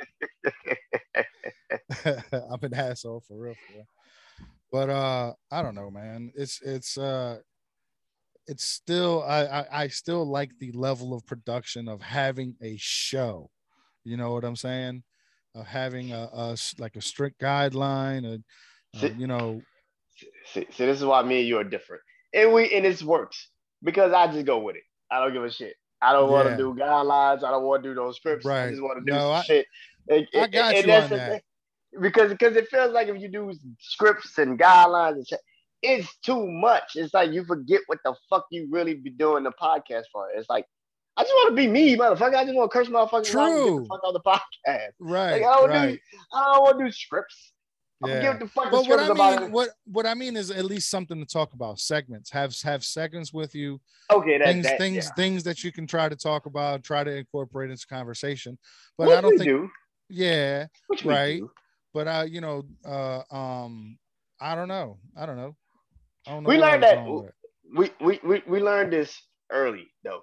I'm an asshole for real, for real. But uh I don't know, man. It's it's uh it's still I, I I still like the level of production of having a show. You know what I'm saying? Of having a, a like a strict guideline, and uh, see, you know, see, see, this is why me and you are different. And we and this works because I just go with it. I don't give a shit. I don't want to yeah, do guidelines. I don't want to do those scripts. I right. just want to do No, some I shit. And, I and, got and you that's on the that. thing. Because because it feels like if you do scripts and guidelines and shit, it's too much. It's like you forget what the fuck you really be doing the podcast for. It's like I just want to be me, motherfucker. I just want to curse motherfuckers out and get the True. fuck on the podcast. Like Right, I don't do right. I don't want to do scripts. I'm gonna Yeah. give the fucking But what scripts I about mean, it. what what I mean is at least something to talk about. Segments. Have have segments with you. Okay, that Things, that yeah. things, things that you can try to talk about, try to incorporate into conversation. But I Which don't we think, do. yeah, Which we right. do. But I, you know, uh, um, I don't know. I don't know. I don't know We where I learned was that going with it. we we we, we learned this early though,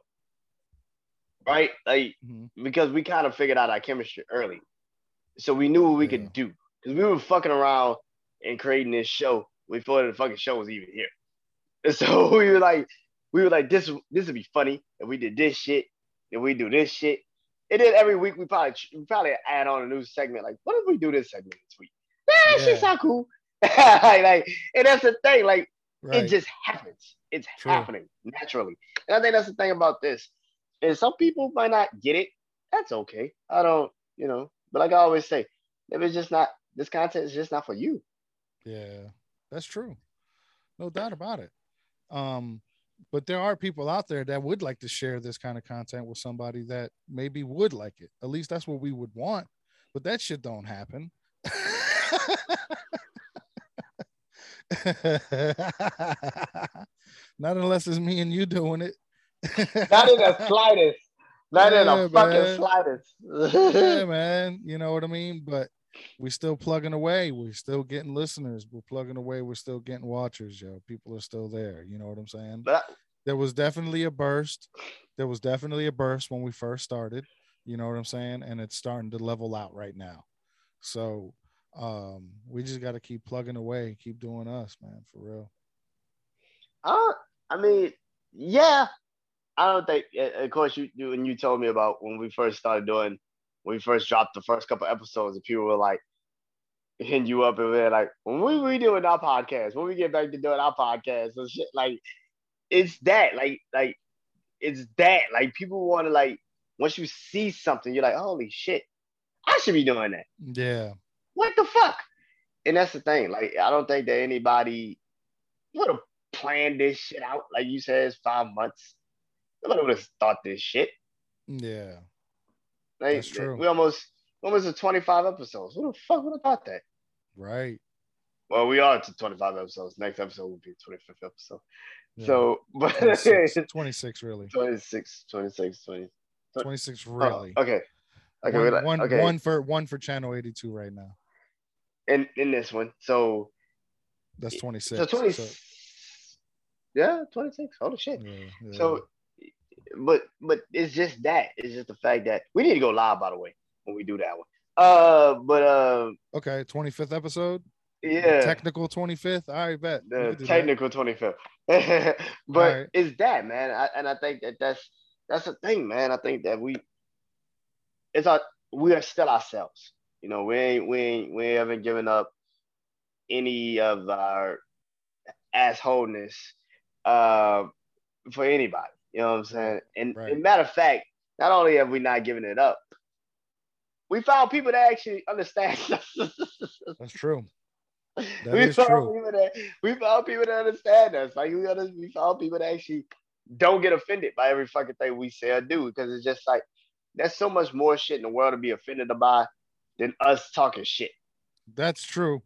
right? Like Mm-hmm. because we kind of figured out our chemistry early, so we knew what we Yeah. could do. Because we were fucking around and creating this show before the fucking show was even here. And so we were like, we were like, this this would be funny if we did this shit, and we do this shit. And then every week we probably we probably add on a new segment. Like, what if we do this segment this week? Yeah, that shit Yeah. sound cool. like, like, and that's the thing. Like, it Right. just happens. It's True. happening naturally. And I think that's the thing about this. And some people might not get it. That's okay. I don't, you know. But like I always say, if it's just not this content is just not for you. Yeah. That's true. No doubt about it. Um, but there are people out there that would like to share this kind of content with somebody that maybe would like it. At least that's what we would want. But that shit don't happen. Not unless it's me and you doing it. Not in the slightest. Not in the Yeah, fucking man. slightest. Yeah, man. You know what I mean? But we still plugging away. We're still getting listeners. We're plugging away. We're still getting watchers, yo. People are still there. You know what I'm saying? But I, there was definitely a burst. There was definitely a burst when we first started. You know what I'm saying? And it's starting to level out right now. So um, we just got to keep plugging away, keep doing us, man, for real. uh, I mean, yeah. I don't think. Of course, you, you and you told me about when we first started doing, when we first dropped the first couple episodes, and people were like hitting you up and they're like, when we we doing our podcast, when we get back to doing our podcast and shit, like it's that, like like it's that, like people want to like once you see something, you're like, holy shit, I should be doing that. Yeah. What the fuck? And that's the thing. Like, I don't think that anybody would have planned this shit out. Like you said, it's five months. Nobody would have thought this shit. Yeah. Like, That's true. We almost almost at twenty-five episodes. Who the fuck would have thought that? Right. Well, we are to twenty-five episodes. Next episode will be twenty-fifth episode. Yeah. So, but twenty-six, twenty-six really. twenty-six, twenty-six, twenty. twenty-six really. Oh, okay. Okay, one, like, one, okay. one for one for channel eighty-two right now. In in this one, so that's twenty-six. So twenty. So, yeah, twenty-six. Holy shit. Yeah, yeah. So, but but it's just that. It's just the fact that we need to go live, by the way, when we do that one. Uh, but uh. Okay, twenty-fifth episode. Yeah. Technical twenty-fifth. All right, bet. The technical that. twenty-fifth. But right. It's that, man. I, and I think that that's that's the thing, man. I think that we it's our we are still ourselves. You know, we ain't we ain't we haven't given up any of our assholeness uh for anybody. You know what I'm saying? And, right. and matter of fact, not only have we not given it up, we found people that actually understand us. That's true. That we is found true. People that, we found people that understand us. Like we, we found people that actually don't get offended by every fucking thing we say or do, because it's just like there's so much more shit in the world to be offended by than us talking shit. That's true.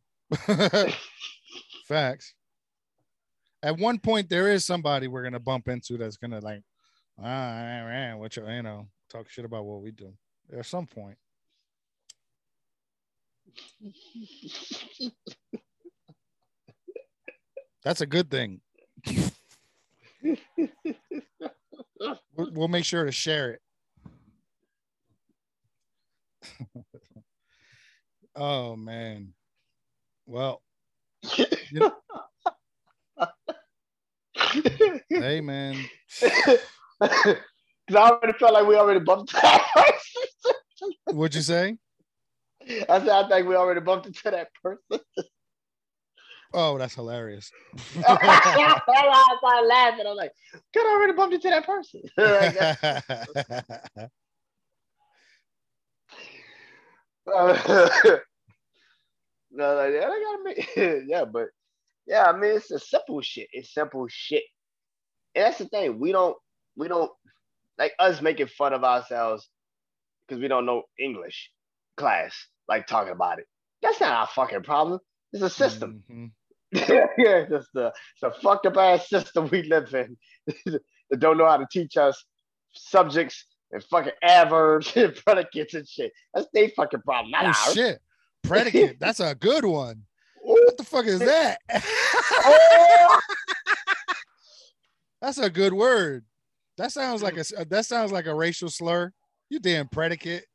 Facts. At one point, there is somebody we're gonna bump into that's gonna like, ah, man, what you, you know, talk shit about what we do. At some point. That's a good thing. we'll, we'll make sure to share it. Oh man. Well, you know, hey man. I already felt like we already bumped that. What'd you say? I said I think we already bumped into that person. Oh, that's hilarious. I started laughing. I was like, "Good, I already bumped into that person." uh, no, like, yeah, I gotta make, yeah, but yeah, I mean, it's a simple shit. It's simple shit, and that's the thing. We don't, we don't like us making fun of ourselves because we don't know English class, like talking about it. That's not our fucking problem. It's a system. Mm-hmm. Yeah, it's the it's a fucked up ass system we live in that don't know how to teach us subjects and fucking adverbs and predicates and shit. That's their fucking problem, not oh, ours. Shit. Predicate. That's a good one. What the fuck is that? That's a good word. That sounds like a that sounds like a racial slur. You damn predicate.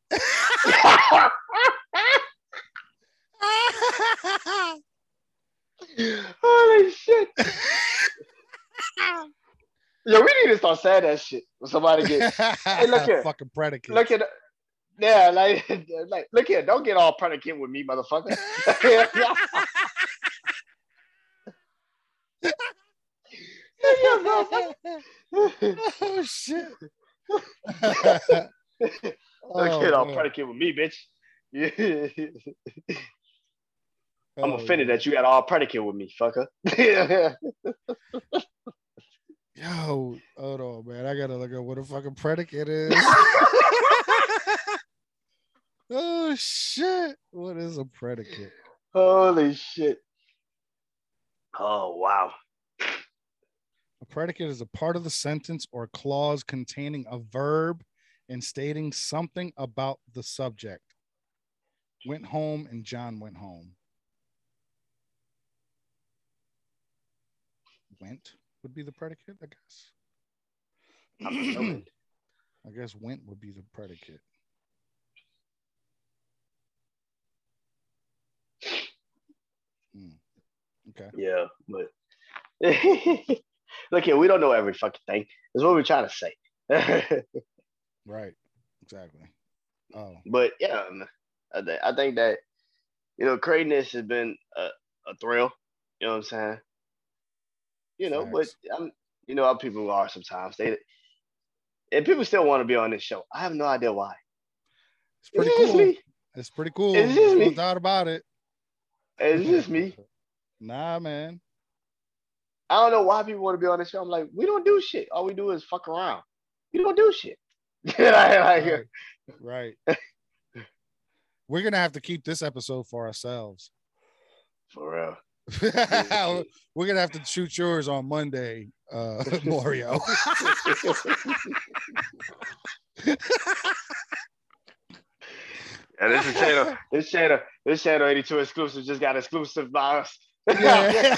Holy shit. Yo, we need to start saying that shit when somebody gets hey, look here. Fucking predicate. Look at yeah, like, like look here, don't get all predicate with me, motherfucker. Oh shit. Look oh, at all predicate with me, bitch. I'm oh, offended man. that you had all predicate with me, fucker. Yo, hold on, man. I gotta look at what a fucking predicate is. Oh shit. What is a predicate? Holy shit. Oh wow. A predicate is a part of the sentence or clause containing a verb and stating something about the subject. went home and John went home. Went would be the predicate, I guess. I guess went would be the predicate. Hmm. Okay. Yeah, but look here, we don't know every fucking thing. That's what we're trying to say. Right. Exactly. Oh. But yeah, I, th- I think that, you know, craziness has been a, a thrill. You know what I'm saying? You know, Facts. but I'm, you know how people are sometimes. They and people still want to be on this show. I have no idea why. It's pretty It's cool. me. It's pretty cool. It's There's just no me. doubt about it. It's just me. Nah, man. I don't know why people want to be on the show. I'm like, we don't do shit. All we do is fuck around. We don't do shit. like, Right. Right. We're gonna have to keep this episode for ourselves. For real. We're gonna have to shoot yours on Monday, uh, Mario. And this is channel, this channel, this channel eighty-two exclusive just got exclusive by us. Yeah.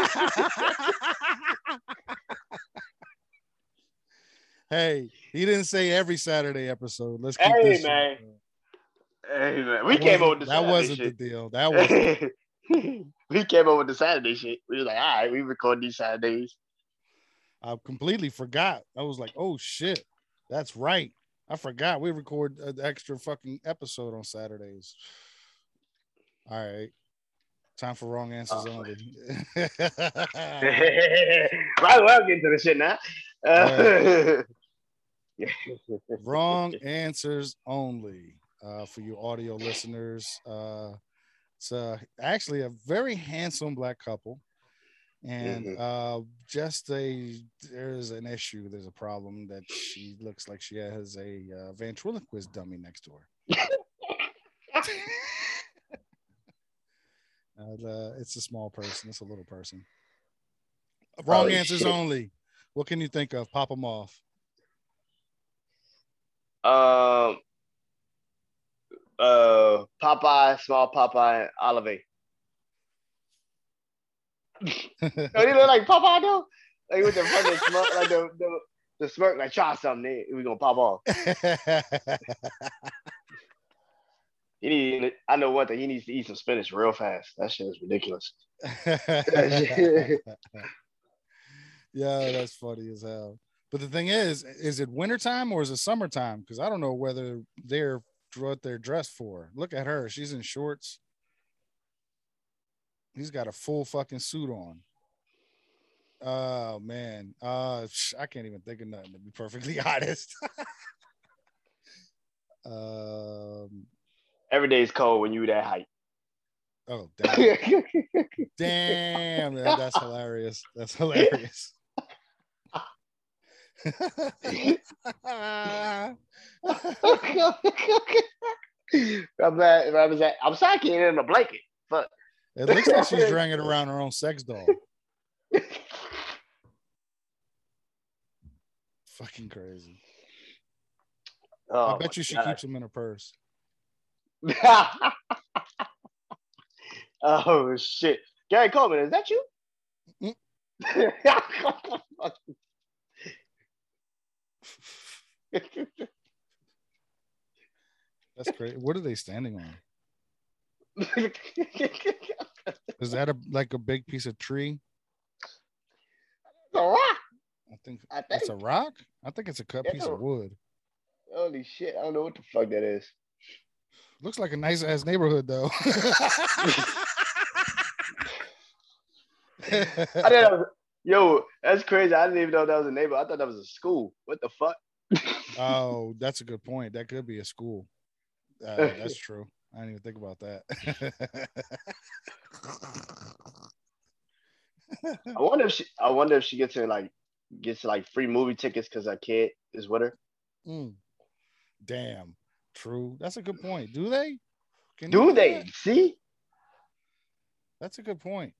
Hey, he didn't say every Saturday episode. Let's keep hey, this. Man. Hey man, we that came up with the that wasn't shit. the deal. That wasn't. We came up with the Saturday shit. We was like, all right, we record these Saturdays. I completely forgot. I was like, oh shit, that's right. I forgot we record an extra fucking episode on Saturdays. All right. Time for wrong answers oh, only. Right, well, get into the shit now. Uh, right. Wrong answers only. Uh, for you audio listeners, uh, it's uh, actually a very handsome black couple, and mm-hmm. uh, just a there's an issue. There's a problem that she looks like she has a uh, ventriloquist dummy next to her. And, uh, it's a small person. It's a little person. Wrong Holy answers shit. Only. What can you think of? Pop them off. Um. Uh, Popeye, small Popeye, Olive. Don't he look like Popeye though? Like with the fucking smirk, like the, the the smirk, like try something, we gonna pop off. He need, I know one thing. He needs to eat some spinach real fast. That shit is ridiculous. Yeah, that's funny as hell. But the thing is, is it wintertime or is it summertime? Because I don't know whether they're what they're dressed for. Look at her. She's in shorts. He's got a full fucking suit on. Oh, man. Uh, I can't even think of nothing, to be perfectly honest. um... Every day is cold when you that height. Oh, damn. Damn, man, that's hilarious. That's hilarious. I'm glad I was at, I'm sorry I can't in a blanket. But it looks like she's dragging around her own sex doll. Fucking crazy. Oh, I bet you she God. keeps them in her purse. Oh shit, Gary Coleman, is that you? Mm-hmm. That's great. What are they standing on? Is that a like a big piece of tree? It's a rock. I think, I think it's a rock. I think it's a cut yeah. piece of wood. Holy shit! I don't know what the fuck that is. Looks like a nice ass neighborhood though. I that was, yo, that's crazy. I didn't even know that was a neighborhood. I thought that was a school. What the fuck? Oh, that's a good point. That could be a school. Uh, that's true. I didn't even think about that. I wonder if she. I wonder if she gets her like gets like free movie tickets because her kid is with her. Mm. Damn. True. That's a good point. Do they? Can do, do they? That? See? That's a good point.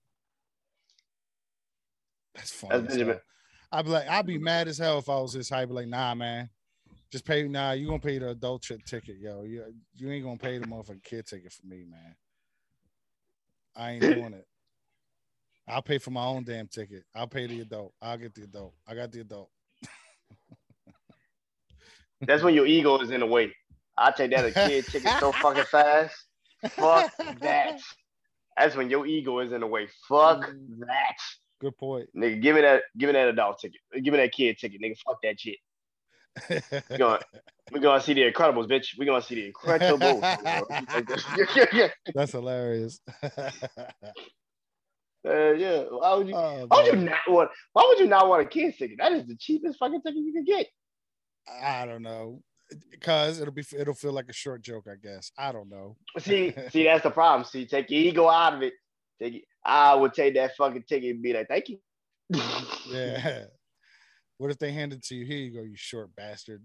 That's funny. That's I'd be like, I'd be mad as hell if I was his hype. Like, nah, man. Just pay. Nah, you gonna pay the adult ch- ticket, yo. You you ain't gonna pay the motherfucking kid ticket for me, man. I ain't doing it. I'll pay for my own damn ticket. I'll pay the adult. I'll get the adult. I got the adult. That's when your ego is in the way. I'll take that a kid ticket so fucking fast. Fuck that. That's when your ego is in the way. Fuck that. Good point. Nigga, give me that give me that adult ticket. Give me that kid ticket, nigga. Fuck that shit. We're gonna, we gonna see the Incredibles, bitch. We're gonna see the Incredibles. That's hilarious. Uh, yeah. Why would you Oh, why would you man. not want why would you not want a kid ticket? That is the cheapest fucking ticket you can get. I don't know. Because it'll be it'll feel like a short joke, I guess. I don't know. See, see, that's the problem. See, take your ego out of it. Take it, I would take that fucking ticket and be like, thank you. Yeah. What if they hand it to you? Here you go, you short bastard.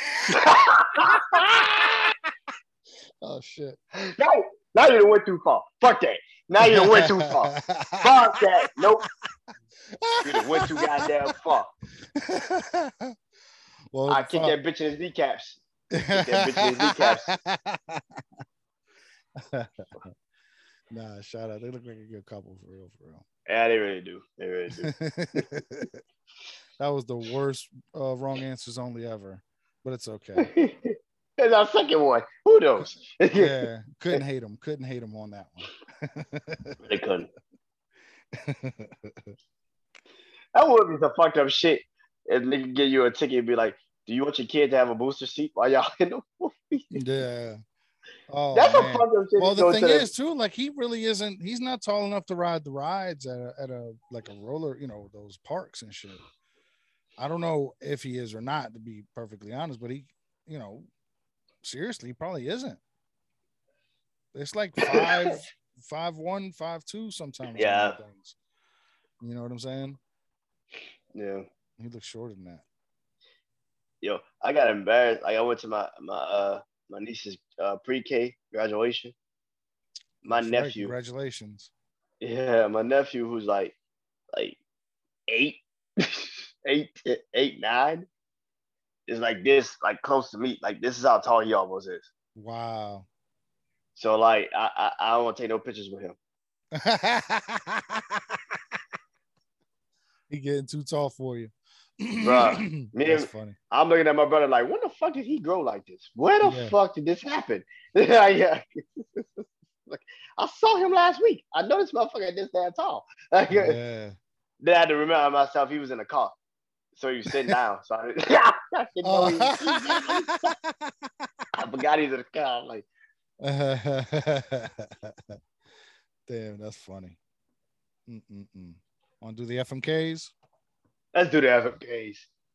Oh shit. No, now you done went too far. Fuck that. Now you done went too far. Fuck that. Nope. You done went too goddamn far. Well, I kick that bitch in his kneecaps. Kick that bitch in his kneecaps. Nah, shout out. They look like a good couple for real, for real. Yeah, they really do. They really do. That was the worst uh, wrong answers only ever, but it's okay. That's our second one. Who knows? Yeah, couldn't hate him. Couldn't hate him on that one. They couldn't. That would be some fucked up shit. If they could give you a ticket and be like, do you want your kid to have a booster seat while y'all in the movie? Yeah. Oh, that's man. a fucked up shit. Well, the thing is, too, like he really isn't. He's not tall enough to ride the rides at a, at a like a roller, you know, those parks and shit. I don't know if he is or not, to be perfectly honest, but he, you know, seriously, he probably isn't. It's like five, five one, five two sometimes. Yeah. Things. You know what I'm saying? Yeah. He looks shorter than that. Yo, I got embarrassed. Like I went to my my uh my niece's uh, pre-K graduation. My That's nephew. Right. Congratulations. Yeah, my nephew who's like like eight, eight, eight, nine is like this, like close to me. Like this is how tall he almost is. Wow. So like I I, I don't want to take no pictures with him. He getting too tall for you. Bruh, That's and, funny. I'm looking at my brother like, when the fuck did he grow like this? Where the Yeah. fuck did this happen? yeah. Like, I saw him last week. I know this motherfucker this damn tall. Like, Yeah. Then I had to remind myself he was in a car. So he was sitting down. So I didn't, I didn't know he was, I forgot he's in a car. I'm like, damn, that's funny. Mm-mm-mm. Want to do the F M Ks? let's do the F M Ks.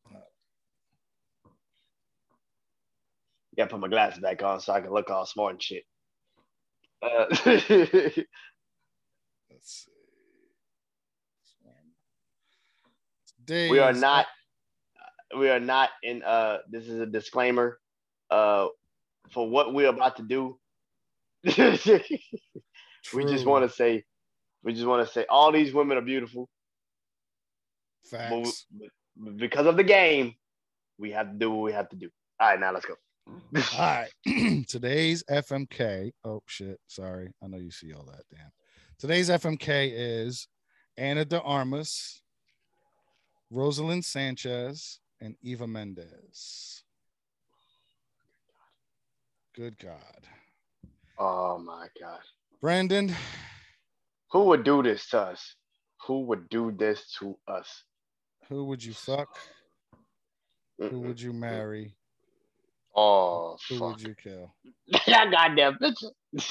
Gotta put my glasses back on so I can look all smart and shit. Uh, Let's see. Today's we are not we are not in uh this is a disclaimer uh for what we're about to do. We just want to say we just want to say all these women are beautiful. Facts. But, but because of the game, we have to do what we have to do. All right, now let's go. All right. Today's F M K. Oh shit. Sorry. I know you see all that. Damn. Today's F M K is Ana de Armas, Rosalind Sanchez, and Eva Mendes. Good God. Oh my God. Brandon. Who would do this to us? Who would do this to us? Who would you fuck? Mm-mm. Who would you marry? Oh, Who fuck. would you kill? That goddamn picture.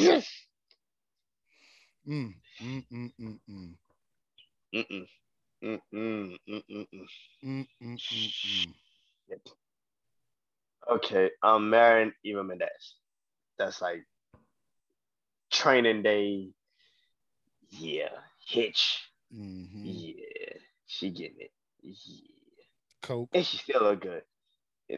mm, mm, mm, mm, mm. Mm-mm. Mm-mm. Mm-mm. Mm, mm, mm, mm. Okay, I'm marrying Eva Mendes. That's like training day. Yeah. Hitch. Mm-hmm. Yeah. She getting it. Yeah. Coke. And she still look good. It,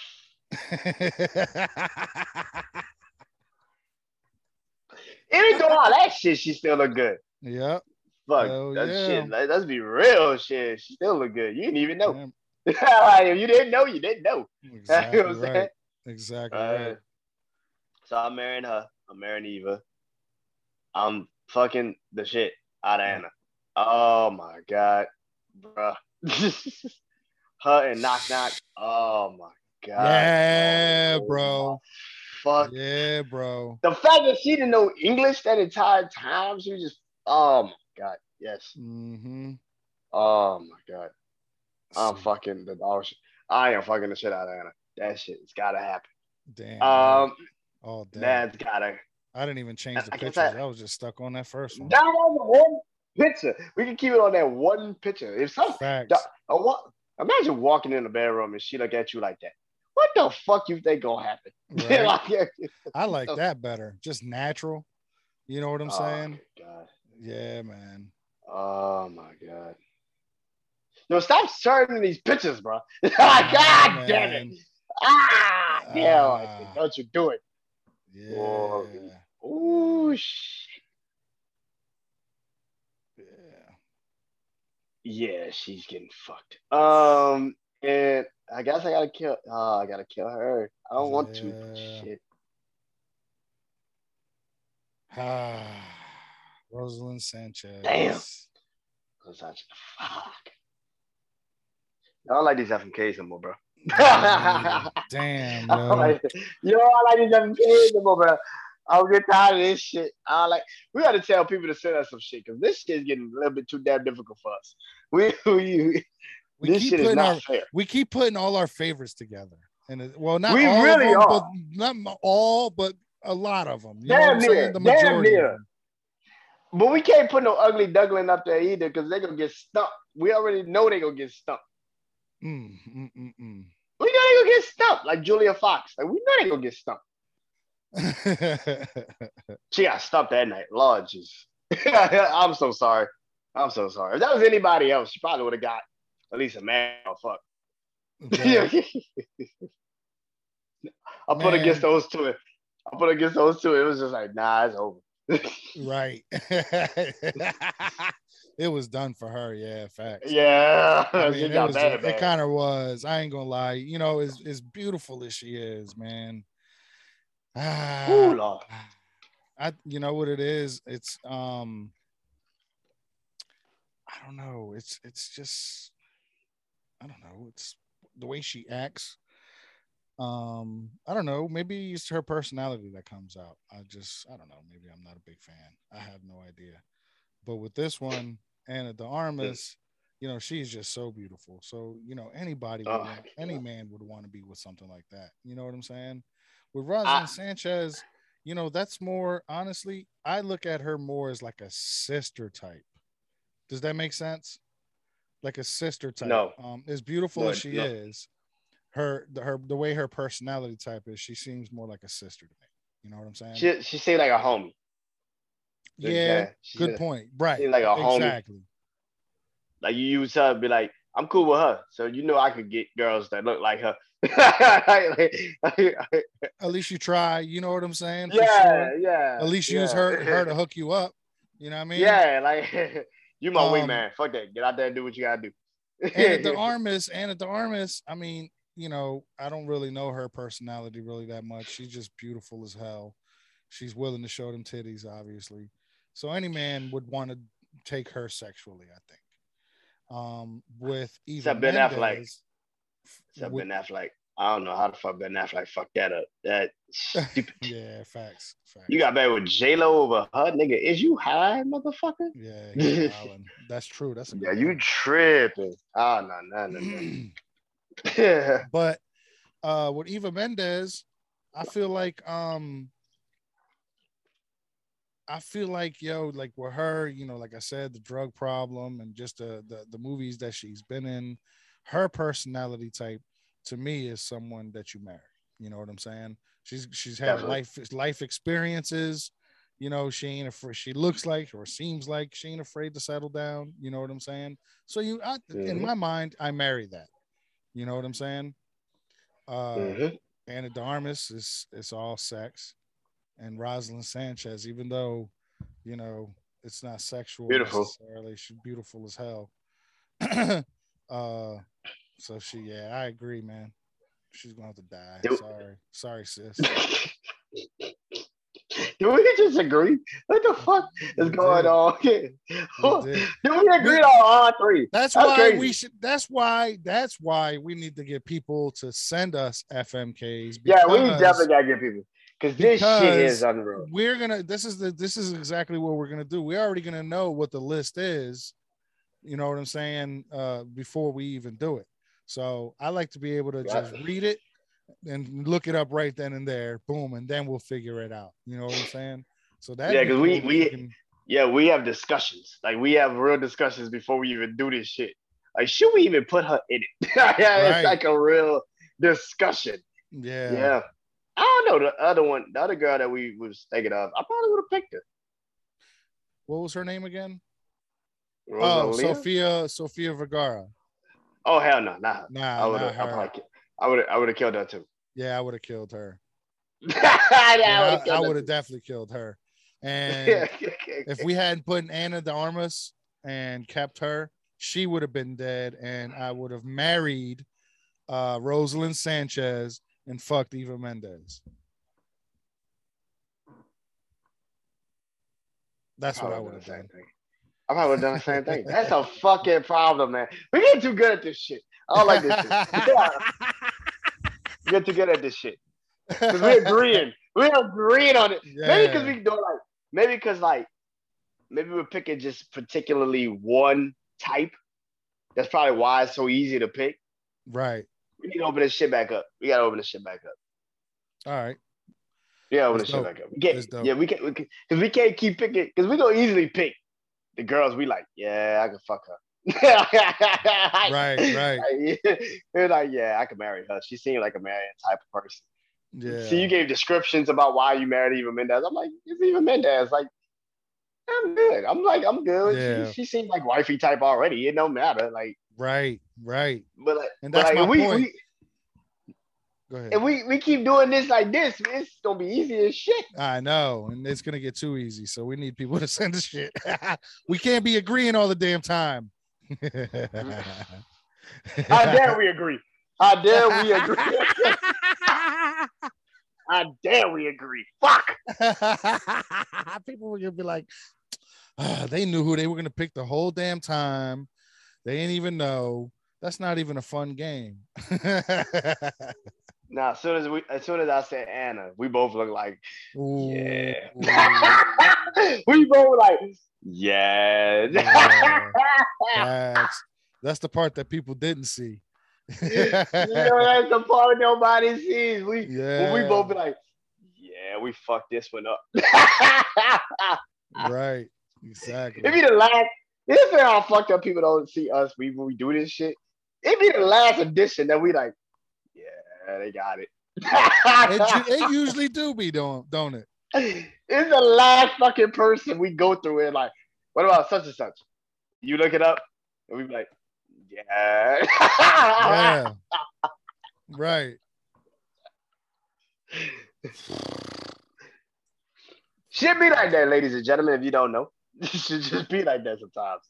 even though all that shit, she still look good. Yep. Fuck Hell that yeah. shit. Like, let's be real shit. She still look good. You didn't even know. Yeah. If you didn't know, you didn't know. You know Exactly what I'm right. saying? Exactly Uh, right. so I'm marrying her. I'm marrying Eva. I'm fucking the shit out of Oh. Anna. Oh my god, bruh. Her and Knock Knock. Oh my god. Yeah, Oh my bro. fuck. Yeah, bro. The fact that she didn't know English that entire time, she was just. Oh my god. Yes. Mm-hmm. Oh my god. I'm See, fucking the dog shit. I am fucking the shit out of Anna. That shit, it's gotta happen. damn right. Um, All day. that's gotta. I didn't even change the I guess pictures. I I was just stuck on that first one. that was one picture. We can keep it on that one picture. If some, Facts. uh, what, imagine walking in the bedroom and she look at you like that. What the fuck you think gonna happen? Right. Like, I like that better. Just natural. You know what I'm oh saying? god. Yeah, man. Oh my god. No, stop sharing these pictures, bro. Nah, God damn it. man. Ah, damn. Ah, Don't you do it. Oh, yeah. ooh, shit. Yeah. Yeah, she's getting fucked. Um, and I guess I gotta kill. Oh, I gotta kill her. I don't want to, but Yeah. shit. Ah, Rosalind Damn. Sanchez. Cause I fuck. I don't like these F M Ks no more, bro. Yeah, me neither. Damn, I don't yo. like, you know, I like these F M Ks no more, bro. I'm getting tired of this shit. I like. We got to tell people to send us some shit because this shit is getting a little bit too damn difficult for us. We, we We this keep shit is putting not our fair. we keep putting all our favorites together. And it, well, not We all of really them, are. but not all, but a lot of them. You know what I'm Damn saying? near. The Damn majority of near. them. But we can't put no ugly duckling up there either because they're gonna get stumped. We already know they're gonna get stumped. Mm, mm, mm, mm. We know they're gonna get stumped, like Julia Fox. Like we know they're gonna get stumped. She got stumped that night. Lord Jesus. I'm so sorry. I'm so sorry. If that was anybody else, she probably would have got at least a man or fuck. Right. I put against Man, those two. I put against those two. It was just like, nah, it's over. right. It was done for her. Yeah, facts. I Yeah, mean, she it got was bad, just, it bad. kind of was. I ain't gonna lie. You know, as, as beautiful as she is, man. Ooh, Ah, Lord. I, you know what it is? It's, um, I don't know. It's, it's just, I don't know. It's the way she acts. Um, I don't know. Maybe it's her personality that comes out. I just, I don't know. Maybe I'm not a big fan. I have no idea. But with this one, Anna de Armas, you know, she's just so beautiful. So, you know, anybody would Oh, want, any man would want to be with something like that. You know what I'm saying? With I, Rosalind Sanchez, you know, that's more, honestly, I look at her more as like a sister type. Does that make sense? Like a sister type. no, Um, as beautiful as no, she no. is, her, the, her, the way her personality type is, she seems more like a sister to me. You know what I'm saying? She she seemed like a homie. You know what I'm Yeah, saying? She good seemed, point. she Right. seemed like a homie. Exactly. Like you used her, be like, I'm cool with her, so you know I could get girls that look like her. At least you try. You know what I'm saying? For sure. Yeah, At yeah, least use her her yeah, to hook you up. You know what I mean? yeah. Like you my Um, wingman. Fuck that. Get out there and do what you gotta Anna de do. Armas, Anna de Armas. I mean, you know, I don't really know her personality really that much. She's just beautiful as hell. She's willing to show them titties, obviously. So any man would want to take her sexually, I think. Um, with Eva Except Ben Affleck. Mendes, Except with Ben Affleck. I don't know how the fuck Ben Affleck fucked that up. That stupid. yeah, facts, You facts. got back with J Lo over her, nigga. Is you high, motherfucker? Yeah, he Yeah, wilding. That's true. That's a good you point. tripping. Oh no, no, no, no. Yeah. But uh with Eva Mendes, I feel like um I feel like yo, like with her, you know, like I said, the drug problem and just the the, the movies that she's been in, her personality type to me is someone that you marry. You know what I'm saying? She's she's had Definitely. life life experiences. You know, she ain't afraid. She looks like or seems like she ain't afraid to settle down. You know what I'm saying? So you, I, in Mm-hmm. my mind, I marry that. You know what I'm saying? Uh, Mm-hmm. Anna de Armas is it's all sex, and Rosalind Sanchez, even though you know it's not sexual Beautiful. necessarily, she's beautiful as hell. uh, So she, yeah, I agree, man. She's gonna have to die. Do, Sorry, sorry, sis. do we just agree? What the fuck is We going did. on here? We did. Do we agree We- on all three? That's, That's why crazy. we should. That's why. That's why we need to get people to send us F M Ks. Yeah, we because- definitely gotta get people because this shit is because unreal. We're gonna. This is the. This is exactly what we're gonna do. We're already gonna know what the list is. You know what I'm saying? Uh, before we even do it. So I like to be able to just read it and look it up right then and there. Boom, and then we'll figure it out. You know what I'm saying? So that. Yeah, because we cool. we can, yeah we have discussions. Like we have real discussions before we even do this shit. Like should we even put her in it? Yeah, Right. it's like a real discussion. yeah. Yeah. I don't know the other one, the other girl that we was thinking of. I probably would have picked her. What was her name again? Oh, Rosalia? Sophia. Sophia Vergara. Oh hell no, not her. Nah, I would not have. her. I would. I would have killed her too. Yeah, I would have killed her. I Yeah, would've I, I killed her would have too. definitely killed her. And Yeah. if we hadn't put Anna de Armas and kept her, she would have been dead, and I would have married uh, Rosalind Sanchez and fucked Eva Mendes. That's what I would have done. Thing. I probably would have done the same thing. That's a fucking problem, man. We get too good at this shit. I don't like this shit. Yeah. We get too good at this shit. Because we're agreeing. We're agreeing on it. Yeah. Maybe because we do like, maybe because like, maybe we're picking just particularly one type. That's probably why it's so easy to pick. Right. We need to open this shit back up. We gotta open this shit back up. All right. Yeah, open That's this shit dope. back up. We can't, That's dope. yeah, we can't, because we, we can't keep picking, because we gonna easily pick the girls we like. Yeah, I can fuck her. Right, right. Like, we're like, yeah, I can marry her. She seemed like a marrying type of person. Yeah. See, you gave descriptions about why you married Eva Mendes. I'm like, it's Eva Mendes. Like, I'm good. I'm like, I'm good. Yeah. She, she seemed like wifey type already. It don't matter. Like, Right, right. but like, And but that's like, my if we, point. we Go ahead. if we we keep doing this like this, it's gonna be easy as shit. I know, and it's gonna get too easy. So we need people to send us shit. We can't be agreeing all the damn time. How dare we agree? How dare we agree? How dare we agree? Fuck. People were gonna be like, ah, they knew who they were gonna pick the whole damn time. They didn't even know. That's not even a fun game. Now, as soon as we, as soon as I said Anna, we both look like, Ooh, yeah. ooh, We both like, yeah. yeah. That's, that's the part that people didn't see. You know, that's the part nobody sees. We, Yeah. when we both be like, yeah, we fucked this one up. Right. Exactly. It be the last. This is how fucked up people don't see us. We when we do this shit. It be the last edition that we like. Yeah, they got it. It, it usually do be, don't don't it? It's the last fucking person we go through and like, what about such and such? You look it up, and we be like, yeah. Yeah. Right. Should be like that, ladies and gentlemen. If you don't know, it should just be like that sometimes.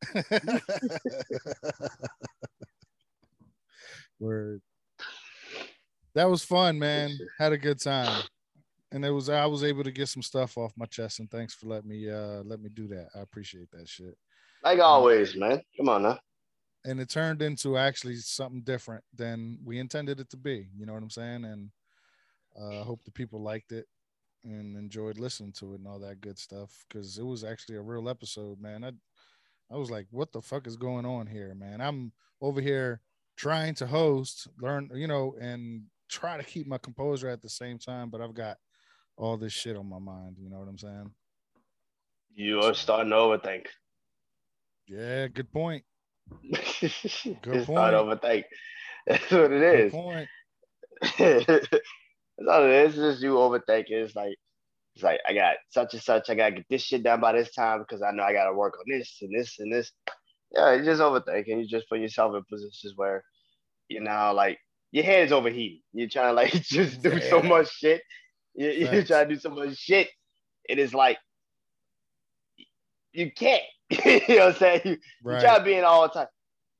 Word. That was fun, man. Had a good time. And it was I was able to get some stuff off my chest, and thanks for letting me uh let me do that. I appreciate that shit. Like always, man. Come on now. And it turned into actually something different than we intended it to be. You know what I'm saying? And uh, I hope the people liked it and enjoyed listening to it and all that good stuff, because it was actually a real episode, man. I I was like, what the fuck is going on here, man? I'm over here trying to host, learn, you know, and try to keep my composure at the same time, but I've got all this shit on my mind. You know what I'm saying? You are starting to overthink. Yeah, good point. Good point. Start to overthink. That's what it Good is. point. That's all it is. It's just you overthinking. It's like, it's like I got such and such. I gotta get this shit done by this time because I know I gotta work on this and this and this. Yeah, you just overthinking. You just put yourself in positions where, you know, like your head is overheating. You're trying to like just do so Yeah. much shit. You, you're Facts. trying to do so much shit. It is like you can't. You know what I'm saying? You, you Right. try to be in all the time.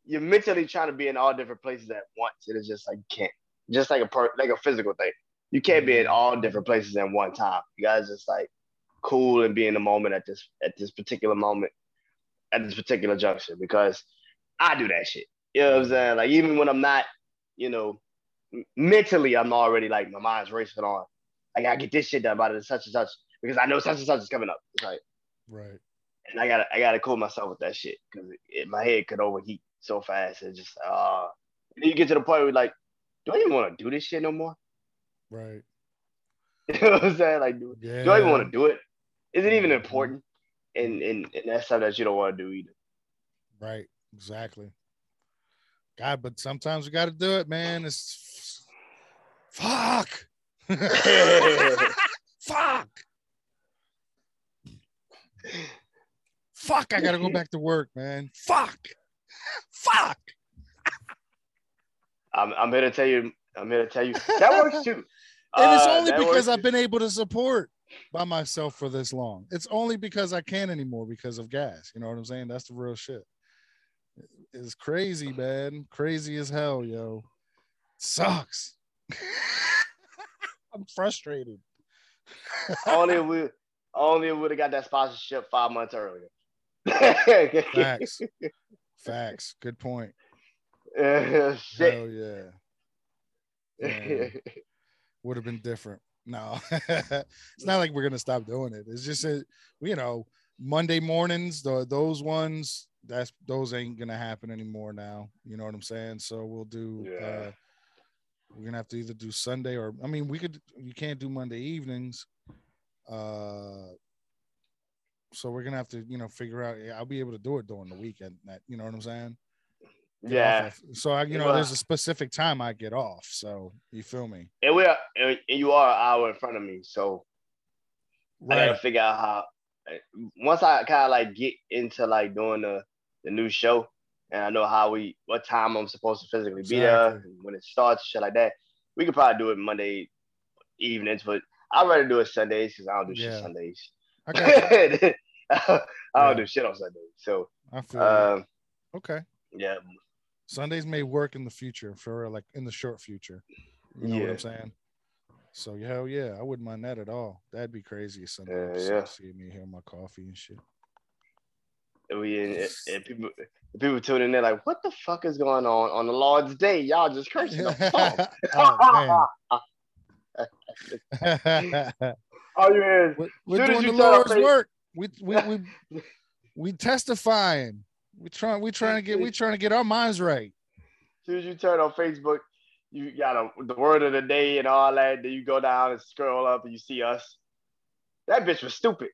you're mentally trying to be in all different places at once. It is just like you can't. Just like a per like a physical thing. You can't be in all different places at one time. You guys just like cool and be in the moment at this at this particular moment, at this particular junction, because I do that shit. You know what I'm saying? Like even when I'm not, you know, mentally I'm already like my mind's racing on. I gotta get this shit done by the such and such because I know such and such is coming up. It's like right. And I gotta I gotta cool myself with that shit because my head could overheat so fast. It's just uh and then you get to the point where like, do I even want to do this shit no more? Right. You know what I'm saying? Like, do, yeah. do I even want to do it? Is it even important? And, and and that's something that you don't want to do either. Right. Exactly. God, but sometimes we got to do it, man. It's fuck. Fuck. Fuck. I got to go back to work, man. Fuck. Fuck. I'm I'm here to tell you. I'm here to tell you that works too. And it's uh, only because I've too. been able to support by myself for this long. It's only because I can't anymore because of gas. You know what I'm saying? That's the real shit. It's crazy, man. Crazy as hell, yo. Sucks. I'm frustrated. only if we only if we would have got that sponsorship five months earlier. Facts. Facts. Good point. Uh, shit. Hell yeah. yeah. Would have been different. No, it's not like we're gonna stop doing it. It's just a, you know, Monday mornings, the those ones, that's those ain't gonna happen anymore now. You know what I'm saying? So we'll do. Yeah. Uh, we're gonna have to either do Sunday or I mean, we could. You can't do Monday evenings. Uh, so we're gonna have to, you know, figure out. I'll be able to do it during the weekend. That you know what I'm saying? Get yeah. At, so I, you know, well, there's a specific time I get off. So you feel me? And we are, and you are an hour in front of me, so right. I gotta figure out how. Once I kind of like get into like doing the the new show, and I know how we what time I'm supposed to physically exactly. be there when it starts, shit like that. We could probably do it Monday evenings, but I'd rather do it Sundays because I don't do yeah. shit Sundays. Okay. I don't yeah. do shit on Sundays, so I feel um, okay. Yeah. Sundays may work in the future for like in the short future. You know yeah. what I'm saying? So hell yeah, I wouldn't mind that at all. That'd be crazy. Sunday uh, yeah. see me here, my coffee and shit. We and, and people people tuning in there like, what the fuck is going on on the Lord's Day? Y'all just cursing the oh, man. All you hear is we're, we're doing the Lord's work. We we we we testifying. We trying we trying to get we trying to get our minds right. As soon as you turn on Facebook, you got a, the word of the day and all that. Then you go down and scroll up and you see us. That bitch was stupid.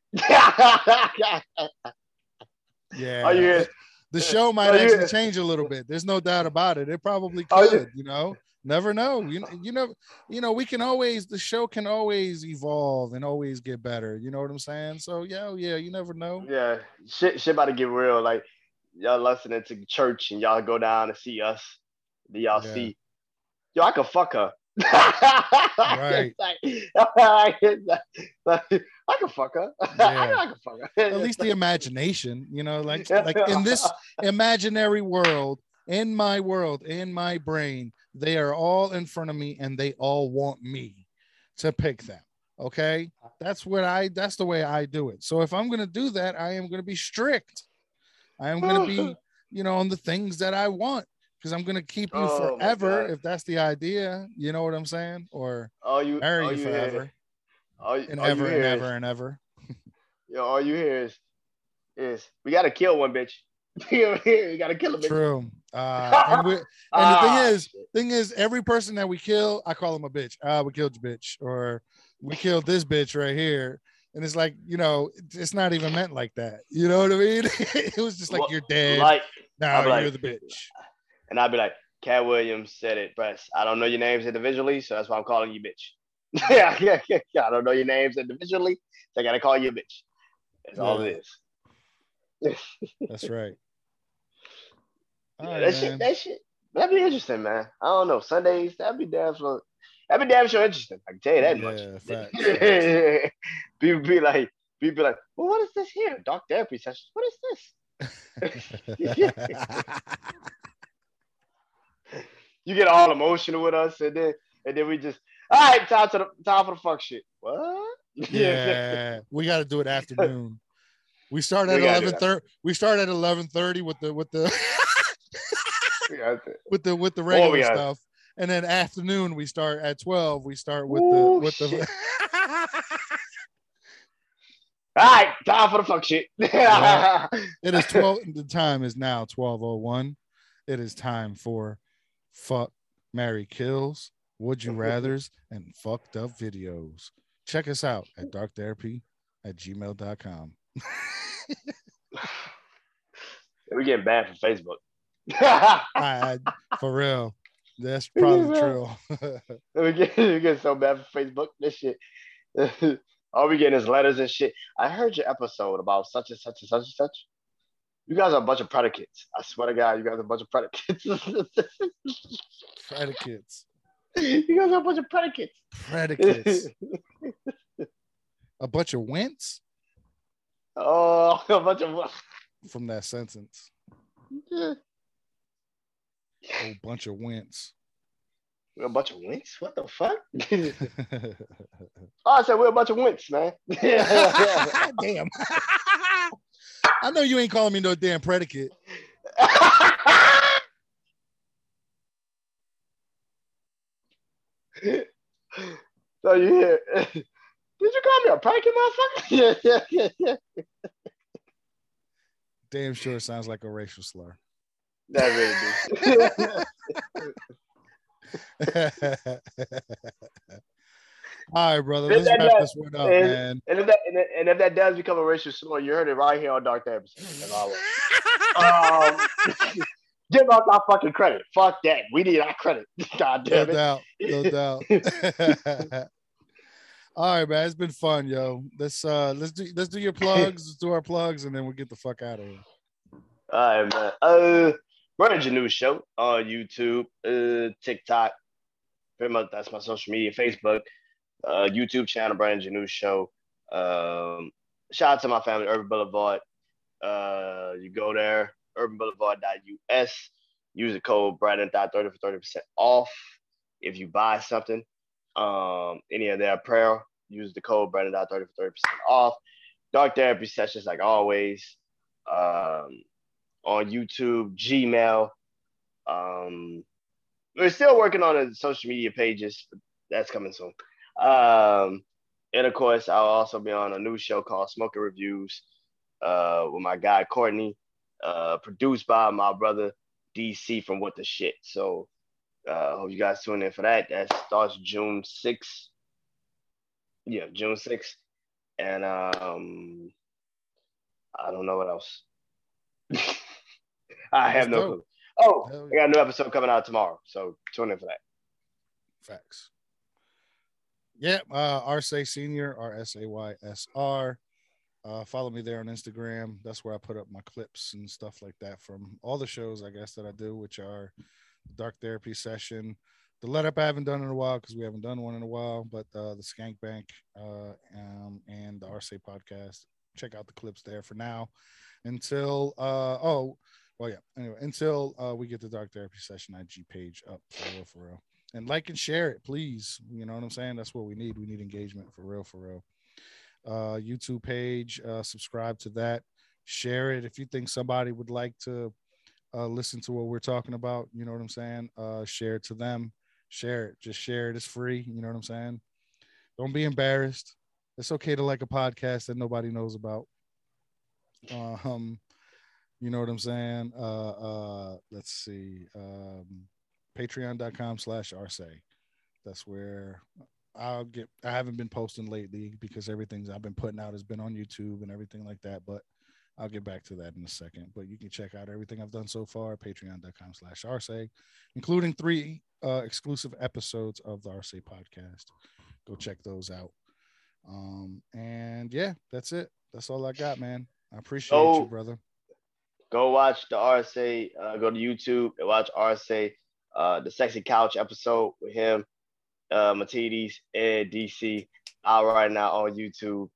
Yeah. Are you the show might actually change a little bit. There's no doubt about it. It probably could, you know. Never know. You, you know, you know, we can always the show can always evolve and always get better. You know what I'm saying? So yeah, yeah, you never know. Yeah. Shit shit about to get real. Like y'all listening to church and y'all go down and see us. Then y'all yeah. see, yo, I could fuck her. Right. I can fuck her. Yeah. I can fuck her. At least the imagination, you know, like like in this imaginary world, in my world, in my brain, they are all in front of me and they all want me to pick them. Okay. That's what I that's the way I do it. So if I'm gonna do that, I am gonna be strict. I am gonna be, you know, on the things that I want. Because I'm gonna keep you oh forever if that's the idea. You know what I'm saying? Or all you, marry all you, you forever. All, and all ever and is, ever and ever. Yo, all you hear is, is we gotta kill one bitch. We gotta kill a bitch. True. Uh, and we, and ah, the thing is, shit. thing is, every person that we kill, I call them a bitch. Ah, we killed your bitch, or we killed this bitch right here. And it's like, you know, it's not even meant like that. You know what I mean? It was just like, well, you're dead. Like, now you're like, the bitch. And I'd be like, Cat Williams said it best. I don't know your names individually, so that's why I'm calling you bitch. yeah, yeah, yeah. I don't know your names individually, so I gotta call you a bitch. That's yeah. all it is. That's right. Yeah, right, that man. shit, that shit, that'd be interesting, man. I don't know. Sundays, that'd be damn sure, that'd be damn sure interesting. I can tell you that yeah, much. Facts, facts. People be like, people be like, well, what is this here? Dark therapy session. What is this? you get all emotional with us, and then and then we just all right, time to the time for the fuck shit. What? Yeah, we got to do it afternoon. We start at eleven thirty. We start at eleven thirty with the with the with the with the regular stuff, and then afternoon we start at twelve. We start with Ooh, the with shit. the. All right, time for the fuck shit. Yeah. It is twelve. The time is now twelve oh one. It is time for fuck, marry, kills, would you rather's, and fucked up videos. Check us out at dark therapy at gmail dot com. We're getting banned from Facebook. I, I, for real. That's probably true. we get we get so bad for Facebook. This shit. All we getting is letters and shit. I heard your episode about such and such and such and such. You guys are a bunch of predicates. I swear to God, you guys are a bunch of predicates. Predicates. You guys are a bunch of predicates. Predicates. A bunch of whents? Oh, a bunch of what? From that sentence. A whole bunch of whents. We're a bunch of winks? What the fuck? Oh, I said we're a bunch of winks, man. Damn. I know you ain't calling me no damn predicate. So you hear? Did you call me a predicate, motherfucker? Damn sure sounds like a racial slur. That really do. All right, brother. Let's wrap does, this one up, and, man. And if, that, and if that does become a racial slur, you heard it right here on Dark Therapy. um, give us our fucking credit. Fuck that. We need our credit. God damn no it. doubt. No doubt. All right, man. It's been fun, yo. Let's uh, let's do let's do your plugs. Let's do our plugs, and then we'll get the fuck out of here. All right, man. Uh, Brand New Show on YouTube, uh, TikTok. Pretty much that's my social media. Facebook. Uh, YouTube channel, Brand New Show. Um, shout out to my family, Urban Boulevard. Uh, you go there, urban boulevard dot U S. Use the code Brandon thirty for thirty percent off if you buy something. Um, any of their apparel, use the code Brandon thirty for thirty percent off. Dark Therapy sessions, like always, um, on YouTube, Gmail. Um, we're still working on the social media pages. But that's coming soon. Um, and of course, I'll also be on a new show called Smoking Reviews uh, with my guy Courtney, uh, produced by my brother D C from What the Shit. So uh, hope you guys tune in for that. That starts June sixth. Yeah, June sixth. And um, I don't know what else. I have no clue. Oh, I got a new episode coming out tomorrow. So tune in for that. Facts. Yeah, uh, Arsay Senior, R S A Y S R. Uh, follow me there on Instagram. That's where I put up my clips and stuff like that from all the shows, I guess, that I do, which are Dark Therapy Session. The Let Up I haven't done in a while because we haven't done one in a while, but uh, the Skank Bank uh, um, and the Arsay Podcast. Check out the clips there for now until, uh, oh, well, yeah, anyway, until uh, we get the Dark Therapy Session I G page up for real, for real. And like and share it, please. You know what I'm saying? That's what we need. We need engagement for real, for real. Uh, YouTube page, uh, subscribe to that. Share it if you think somebody would like to uh, listen to what we're talking about. You know what I'm saying? Uh, share it to them. Share it. Just share it. It's free. You know what I'm saying? Don't be embarrassed. It's okay to like a podcast that nobody knows about. Um, you know what I'm saying? Uh, uh, let's see. Um, Patreon.com slash Arsay. That's where I'll get. I haven't been posting lately because everything I've been putting out has been on YouTube and everything like that. But I'll get back to that in a second. But you can check out everything I've done so far. Patreon.com slash Arsay, including three uh, exclusive episodes of the Arsay podcast. Go check those out. Um, and yeah, that's it. That's all I got, man. I appreciate oh, you, brother. Go watch the Arsay. Uh, go to YouTube and watch Arsay. Uh, the Sexy Couch episode with him, uh, Matides, and D C out right now on YouTube.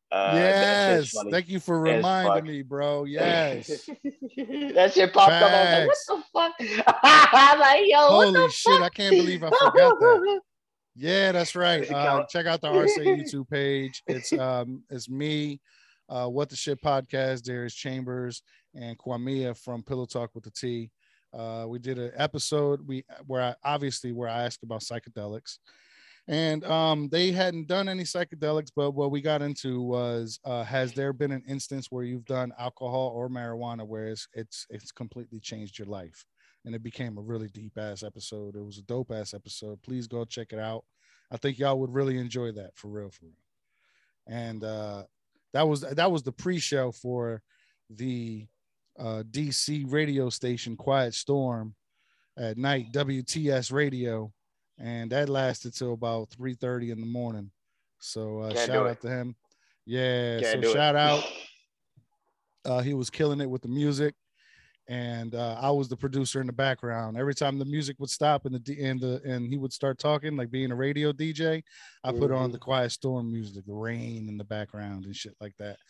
Uh, that shit's Yes. funny Thank you for as reminding fuck. me, bro. Yes. That shit popped up. I was like, what Facts. the fuck? I was like, yo, what Holy shit. I can't believe I forgot that. the Yeah, that's right. Uh, fuck? check out the R C A YouTube page. It's um it's me, uh, What the Shit Podcast. Darius Chambers and Kwamia from Pillow Talk with the T. Uh, we did an episode we where I obviously where I asked about psychedelics. And um, they hadn't done any psychedelics, but what we got into was, uh, has there been an instance where you've done alcohol or marijuana where it's it's it's completely changed your life? And it became a really deep ass episode. It was a dope ass episode. Please go check it out. I think y'all would really enjoy that for real, for real. And uh, that was that was the pre-show for the uh, D C radio station Quiet Storm at night, W T S Radio, and that lasted till about three thirty in the morning. So uh, Can't do shout it. out to him. Yeah, Can't so do it. shout out. Uh, he was killing it with the music, and uh, I was the producer in the background. Every time the music would stop and the D- and the and he would start talking, like being a radio D J, I put on the Quiet Storm music, the rain in the background and shit like that.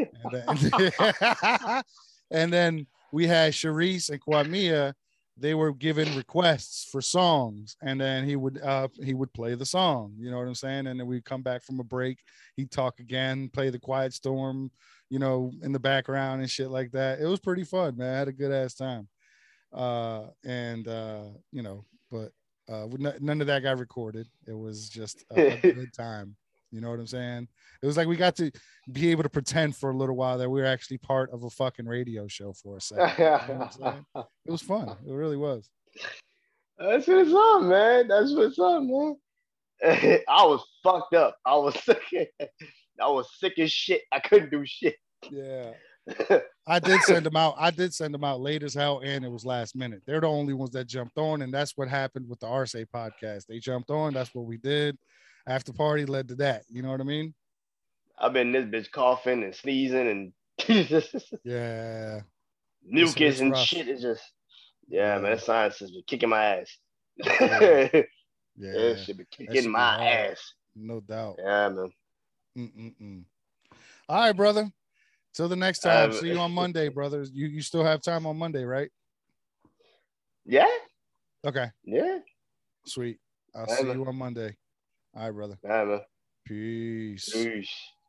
And then, and then we had Sharice and Kwamia. They were given requests for songs, and then he would uh he would play the song, you know what I'm saying? And then we'd come back from a break, he'd talk again, play the Quiet Storm, you know, in the background and shit like that. It was pretty fun, man. I had a good ass time. Uh and uh, you know, but uh none of that got recorded. It was just a, a good time. You know what I'm saying? It was like we got to be able to pretend for a little while that we were actually part of a fucking radio show for a second. You know what I'm saying? It was fun. It really was. That's what's up, man. That's what's up, man. I was fucked up. I was sick. I was sick as shit. I couldn't do shit. Yeah. I did send them out. I did send them out late as hell, and it was last minute. They're the only ones that jumped on, and that's what happened with the R C A podcast. They jumped on. That's what we did. After party led to that. You know what I mean? I've been this bitch coughing and sneezing and yeah. mucus It's, it's and rough. shit. It's just, yeah, yeah. man. Science has been kicking my ass. Yeah. Yeah. It should be kicking should my be ass. No doubt. Yeah, man. Mm-mm-mm. All right, brother. Till the next time. Um, See you on Monday, brothers. You you still have time on Monday, right? Yeah. Okay. Yeah. Sweet. I'll yeah, see man. you on Monday. All right, brother. Yeah, man. Peace. Peace.